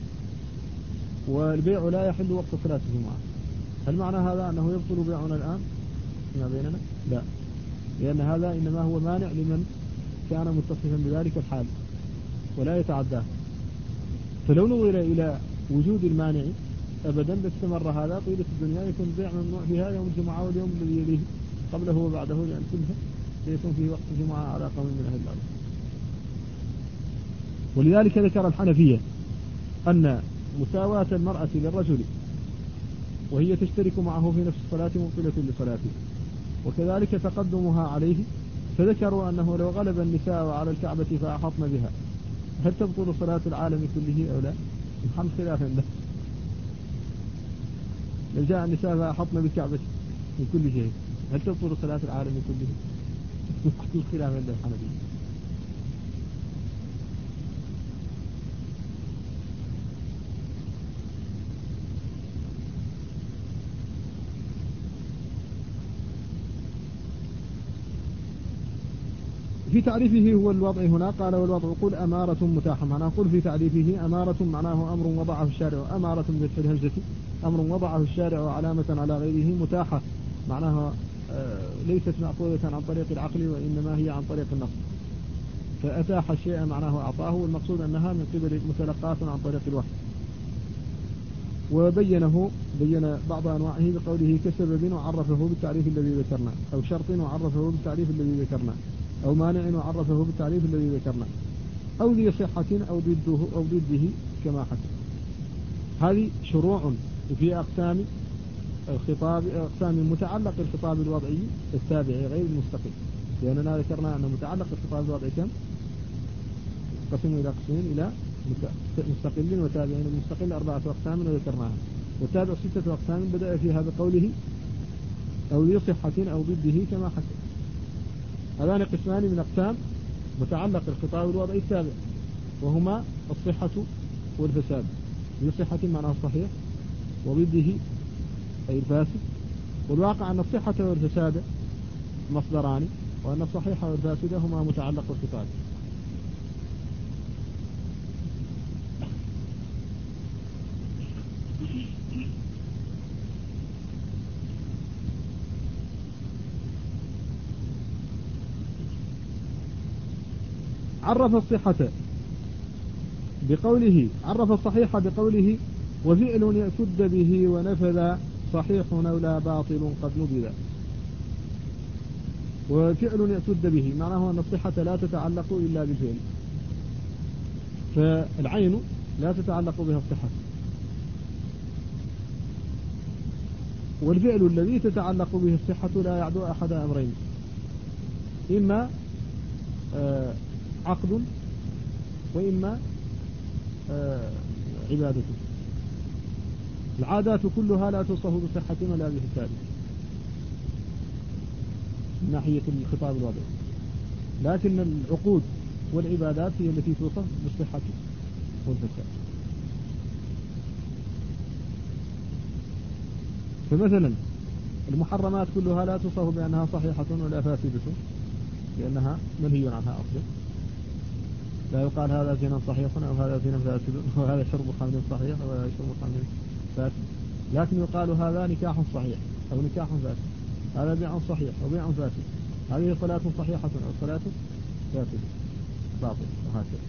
والبيع لا يحل وقت صلاة الجمعة. هل معنى هذا أنه يبطل بيعنا الآن فيما بيننا؟ لا، لأن هذا إنما هو مانع لمن كان متصفا بذلك الحال ولا يتعداه. فلو نظر إلى وجود المانع أبدا لاستمر هذا طيلة الدنيا، يكون البيع ممنوع فيها يوم الجمعة واليوم الذي يليه قبله وبعده، لأن كلها سيكون فيه وقت الجمعة على قوم من أهل الأرض. ولذلك ذكر الحنفية أن مساواة المرأة للرجل وهي تشترك معه في نفس الصلاة مبطلة لصلاته، وكذلك تقدمها عليه. فذكروا أنه لو غلب النساء على الكعبة فأحطن بها هل تبطل صلاة العالم كله أو لا؟ محل خلاف عنده. لو جاء النساء فأحطن بالكعبة من كل شيء هل تبطل صلاة العالم كله؟ محل خلاف عنده الحنفية. في تعريفه هو الوضع هنا قال والوضع قل أمارة متاحة، معناه قل في تعريفه أمارة معناه أمر وضعه الشارع، أمارة بفتح الهمزة أمر وضعه الشارع علامة على غيره، متاحة معناها ليست مأخوذة عن طريق العقل وإنما هي عن طريق النص، فأتاح الشيء معناه أعطاه، والمقصود أنها من قبل متلقاة عن طريق الوحي. وبينه بين بعض أنواعه بقوله كسبب وعرفه بالتعريف الذي ذكرنا، أو شرط وعرفه بالتعريف الذي ذكرنا، أو مانع وعرفه بالتعريف الذي ذكرنا، أو ذي صحة أو ضده أو ضده كما حكى. هذه شروع في أقسام الخطاب، أقسام متعلق الخطاب الوضعي التابعي غير المستقل، لأننا ذكرنا أن متعلق الخطاب الوضعي كم؟ قسم إلى قسمين، إلى مستقل وتابعين. المستقل أربعة أقسام وذكرناها، والتابع ستة أقسام بدأ فيها بقوله أو ذي صحة أو ضده كما حكى. هذان قسمان من أقسام متعلق الخطاب الوضعي التابع، وهما الصحة والفساد. ذي صحة معناه الصحيح، وضده أي الفاسد. والواقع أن الصحة والفساد مصدران، وأن الصحيح والفاسد هما متعلق الخطاب. عرف الصحة بقوله، عرف الصحيح بقوله وفعل يأتد به ونفذ صحيح أو لا باطل قد نبذ. وفعل اعتد به معناه أن الصحة لا تتعلق إلا بالفعل، فالعين لا تتعلق بها الصحة، والفعل الذي تتعلق به الصحة لا يعدو أحد أمرين، إما آه عقد وإما آه عبادته. العادات كلها لا توصف بصحة ولا بفساد من ناحية الخطاب الوضعي، لكن العقود والعبادات هي التي توصف بالصحة والفساد. فمثلا المحرمات كلها لا توصف بأنها صحيحة ولا فاسدة، لأنها منهي عنها أصلا. لا يقال هذا زنا صحيح أو هذا زنا فاسد وهذا شرب خمر صحيح وهذا شرب خمر فاسد، لكن يقال هذا نكاح صحيح أو نكاح فاسد، هذا بيع صحيح أو بيع فاسد، هذه صلاة صحيحة أو صلاة فاسدة باطل، وهكذا.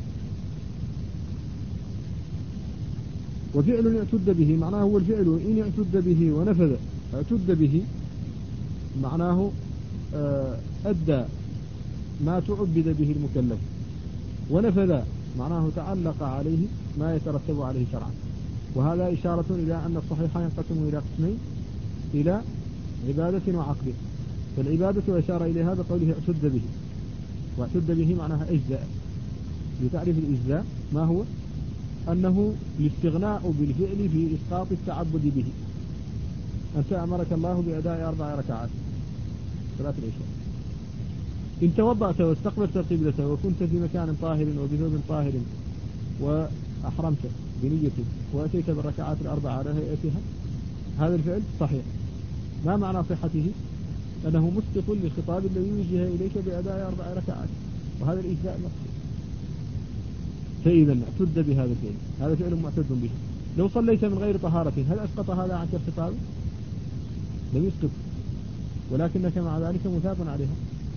وفعل اعتد به معناه هو الفعل إن اعتد به ونفذ. اعتد به معناه أدى ما تعبد به المكلف، ونفذ معناه تعلق عليه ما يترتب عليه شرعا. وهذا إشارة إلى أن الصحيح ينقسم إلى قسمين، إلى عبادة وعقد. فالعبادة أشار إليها بقوله اعتد به، واعتد به معناها أجزاء. لتعرف الإجزاء ما هو؟ أنه الاستغناء بالفعل في إسقاط التعبد به. أنت أمرك الله بأداء أربع ركعات صلاة العشاء، إن توضأت واستقبلت القبلة وكنت في مكان طاهر وبثوب طاهر وأحرمت بنية وأتيت بالركعات الأربعة على هيئتها، هذا الفعل صحيح. ما معنى صحته؟ أنه مسقط للخطاب الذي وجه إليك بأداء أربع ركعات، وهذا الإجزاء مقصود. فإذا اعتد بهذا الفعل، هذا فعل معتد به. لو صليت من غير طهارة هل أسقط هذا عنك الخطاب؟ لم يسقط، ولكنك مع ذلك مثاب عليها.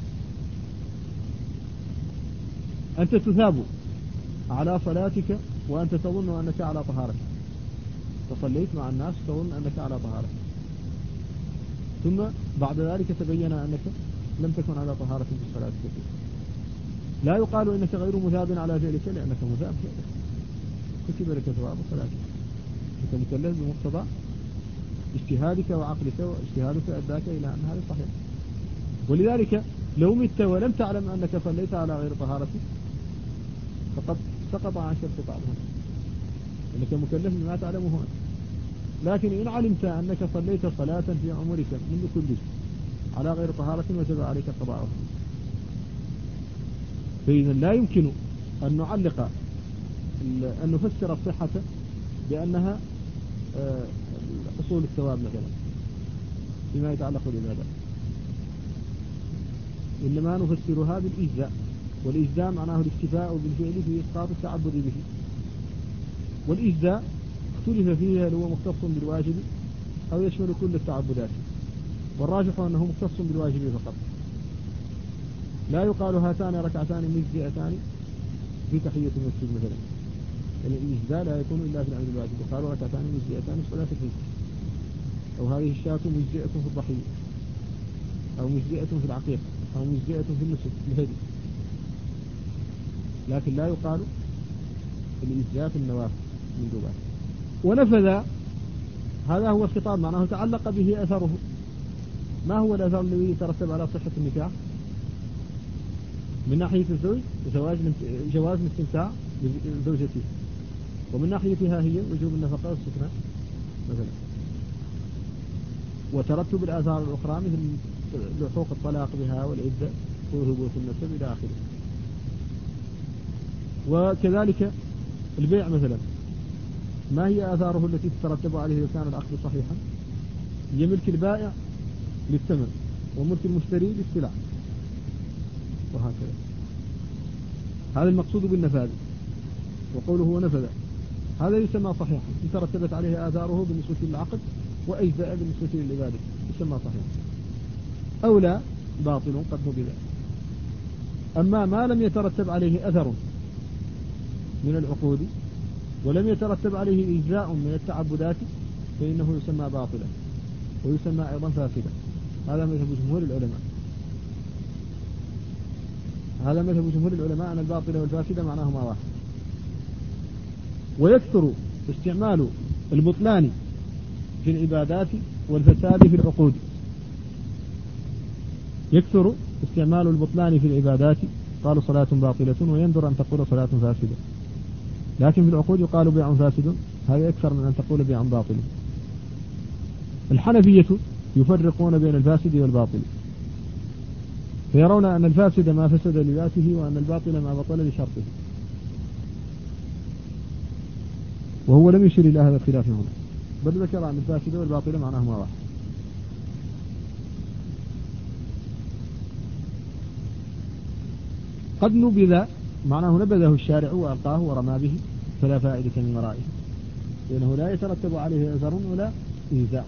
أنت تثاب على صلاتك وأنت تظن أنك على طهارة، فصليت مع الناس تظن أنك على طهارة، ثم بعد ذلك تبين أنك لم تكن على طهارة في الصلاة كثير. لا يقال إنك غير مثاب على فعلك، لأنك مثاب فعلك، كتب لك ثواب صلاتك، أنت مكلف بمقتضى اجتهادك وعقلك، واجتهادك أداك إلى أن هذا صحيح. ولذلك لو مت ولم تعلم أنك صليت على غير طهارة فقد سقط عنك الخطاب هنا، أنك مكلف بما تعلمه هنا. لكن إن علمت أنك صليت صلاة في عمرك منذ كله على غير طهارة وجب عليك قضاءها. فإذا لا يمكن أن نعلق أن نفسر الصحة بأنها حصول الثواب مثلا فيما يتعلق بالعبادة، إنما نفسرها بالإجزاء، والإجزاء معناه الاكتفاء بالفعل في إسقاط التعبد به. والإجزاء اختلف فيها هل هو مختص بالواجب أو يشمل كل التعبدات، والراجح أنه مختص بالواجب فقط. لا يقال هاتان ركعتان مجزئتان في تحية المسجد مثلا، يعني الإجزاء لا يكون إلا في العمل الواجب. وقالوا ركعتان مجزئتان في صلاة الفجر، أو هذه الشاة مجزئة في الضحية، أو مجزئة في العقيقة، أو مجزئة في النسك في الهدي. لكن لا يقال الإجزاء في النوافل من دوبات. ونفذ هذا هو الخطاب، معناه تعلق به أثره. ما هو الأثر الذي يترتب على صحة النكاح؟ من ناحية الزوج جواز الاستمتاع بزوجته، ومن ناحيتها هي وجوب النفقة والسكنى مثلا، وترتب الآثار الأخرى مثل لحوق الطلاق بها والعدة وثبوت النسب إلى آخره. وكذلك البيع مثلا، ما هي آثاره التي تترتب عليه إذا كان العقد صحيحا؟ هي ملك البائع للثمن، وملك المشتري للسلع، وهكذا. هذا المقصود بالنفاذ. وقوله ونفذ هذا يسمى صحيحا إن ترتبت عليه آثاره بالنسبة للعقد وأجزاء بالنسبة للعبادة، يسمى صحيح. أو لا باطل قد نبذ. أما ما لم يترتب عليه أثر من العقود ولم يترتب عليه إجزاء من التعبدات فإنه يسمى باطلا، ويسمى أيضا فاسدا. هذا مذهب جمهور العلماء. هذا مذهب جمهور العلماء أن الباطلة والفاسدة معناهما واحد. ويكثر استعمال البطلان في العبادات والفساد في العقود. يكثر استعمال البطلان في العبادات، قالوا صلاة باطلة، ويندر أن تقول صلاة فاسدة. لكن في العقود يقال بيع فاسد، هذا أكثر من أن تقول بيع باطل. الحنفية يفرقون بين الفاسد والباطل، فيرون أن الفاسد ما فسد لذاته، وأن الباطل ما بطل لشرطه، وهو لم يشير إلى هذا الخلاف هنا، بل ذكر أن الفاسد والباطل معناهما واحد. قد نبذ، معناه نبذه الشارع وألقاه ورمى به، فلا فائدة من ورائه، لأنه لا يترتب عليه أثر ولا إيذاء.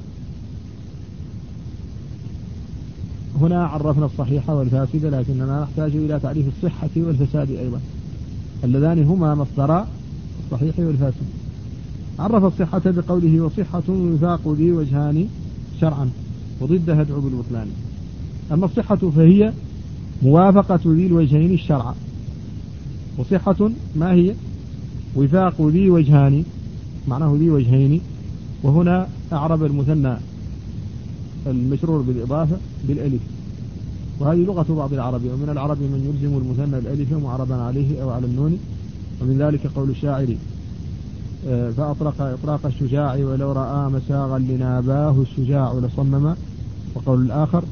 هنا عرفنا الصحيح والفاسد، لكننا نحتاج إلى تعريف الصحة والفساد أيضا، اللذان هما مصدرا الصحيح والفاسد. عرف الصحة بقوله: وصحة وفاق ذي وجهان شرعا وضدها ادعو بالبطلان. أما الصحة فهي موافقة ذي الوجهين الشرع. وصحة ما هي؟ وفاق ذي وجهان، معناه ذي وجهين، وهنا أعرب المثنى المشرور بالإضافة بالألف، وهذه لغة بعض العرب، ومن العرب من يلزم المثنى الألف معربا عليه أو على النون. ومن ذلك قول الشاعر: فأطلق إطلاق الشجاع ولو رأى مساغا لناباه الشجاع لصمم. وقول الآخر: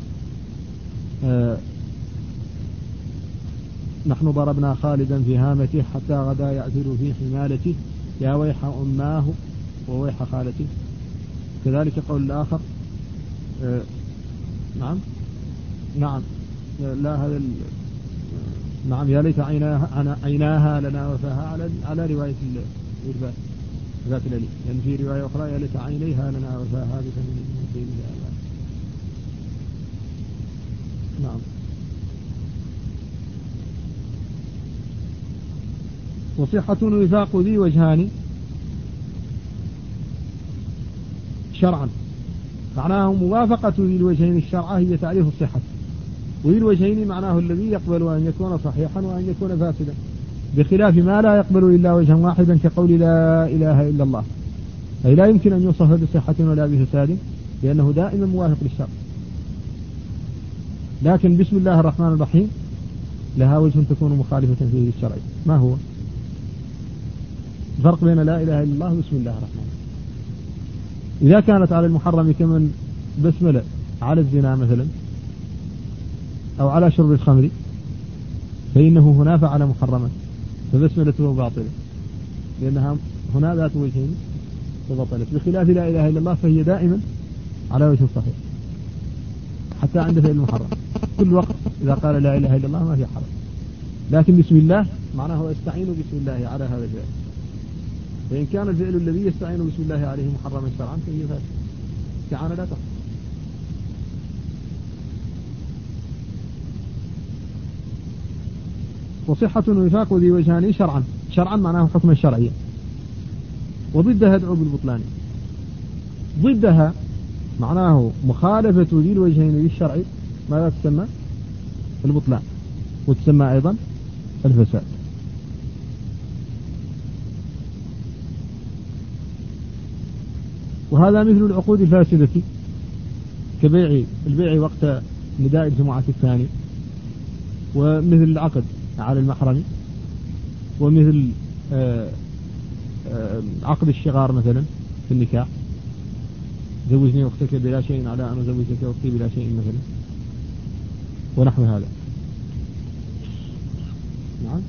نحن ضربنا خالدا في هامته حتى غدا يعثر في حمالته يا ويح أماه وويح خالته. كذلك قول الآخر: نعم نعم لا هذا نعم يا ليت عيناها, عيناها لنا وفاها، على على رواية الإرباء ذات الأليف، لأن يعني في رواية أخرى: يا ليت عينيها لنا وفاها بفمن سيدها. نعم. وصحة وفاق ذي وجهان شرعا، معناه موافقة ذي الوجهين الشرعة هي تعريف الصحة. وذي الوجهين معناه الذي يقبل أن يكون صحيحا وأن يكون فاسدا، بخلاف ما لا يقبل إلا وجها واحدا، كقول لا إله إلا الله، أي لا يمكن أن يوصف بصحة ولا بفساد، لأنه دائما موافق للشرع. لكن بسم الله الرحمن الرحيم لها وجه تكون مخالفة فيه للشرع. ما هو الفرق بين لا إله إلا الله وبسم الله الرحمن الرحيم؟ إذا كانت على المحرم كمن بسملة على الزنا مثلا، أو على شرب الخمر، فإنه هنا فعل محرما، فبسملته باطلة، لأنها هنا ذات وجهين وبطلت، بخلاف لا إله إلا الله فهي دائما على وجه الصحيح حتى عند فعل المحرم. كل وقت إذا قال لا إله إلا الله ما في حرج، لكن بسم الله معناه استعين بسم الله على هذا الفعل، فإن كان الفعل الذي يستعين بسم الله عليه محرما شرعا فهي فاسد، استعانة لا تحصل. وصحة وفاق ذي وجهان شرعا، شرعا معناه حكما شرعيا، وضدها ادعو بالبطلان. ضدها معناه مخالفة ذي الوجهين للشرع، ماذا تسمى؟ البطلان، وتسمى أيضا الفساد. وهذا مثل العقود الفاسدة كبيع البيع وقت نداء الجمعة الثاني، ومثل العقد على المحرم، ومثل آآ آآ عقد الشغار مثلا في النكاح: زوجني أختك بلا شيء على أن أزوجك أختي بلا شيء مثلا، ونحو هذا. نعم.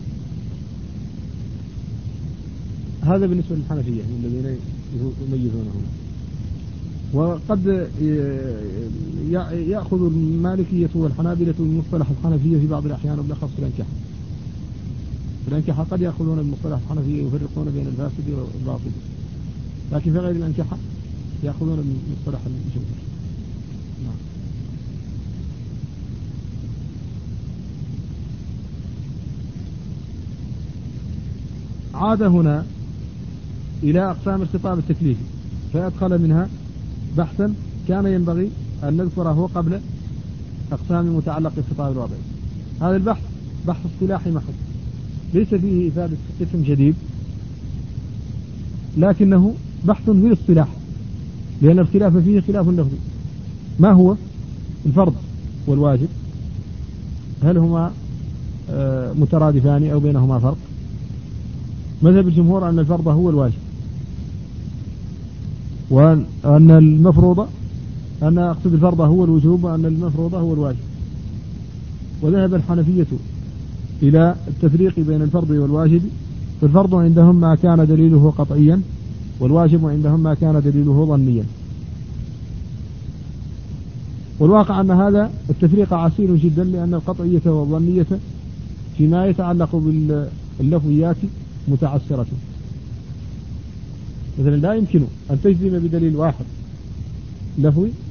هذا بالنسبة للحنفية من الذين يميزونهم. وقد يأخذ المالكية والحنابلة المصطلح الحنفية في بعض الأحيان، وبالأخص في الأنكحة. في الأنكحة قد يأخذون المصطلح الحنفية يفرقون بين الفاسد والباطل، لكن في غير الأنكحة يأخذون المصطلح الجمهور. نعم. عاد هنا إلى أقسام الخطاب التكليفي، فيدخل منها بحثا كان ينبغي أن نذكره قبل أقسام متعلق بالخطاب الوضعي. هذا البحث بحث اصطلاحي محض ليس فيه إفادة اسم جديد، لكنه بحث في الاصطلاح، لأن الخلاف فيه خلاف لفظي. ما هو الفرض والواجب؟ هل هما مترادفان أو بينهما فرق؟ مذهب الجمهور أن الفرض هو الواجب، وأن المفروض أن أقصد الفرض هو الوجوب، وأن المفروض هو الواجب. وذهب الحنفية إلى التفريق بين الفرض والواجب، فالفرض عندهم ما كان دليله قطعيا، والواجب عندهم ما كان دليله ظنيا. والواقع أن هذا التفريق عسير جدا، لأن القطعية والظنية فيما يتعلق باللفظيات متعسرة. مثلا لا يمكن أن تجزم بدليل واحد لفظي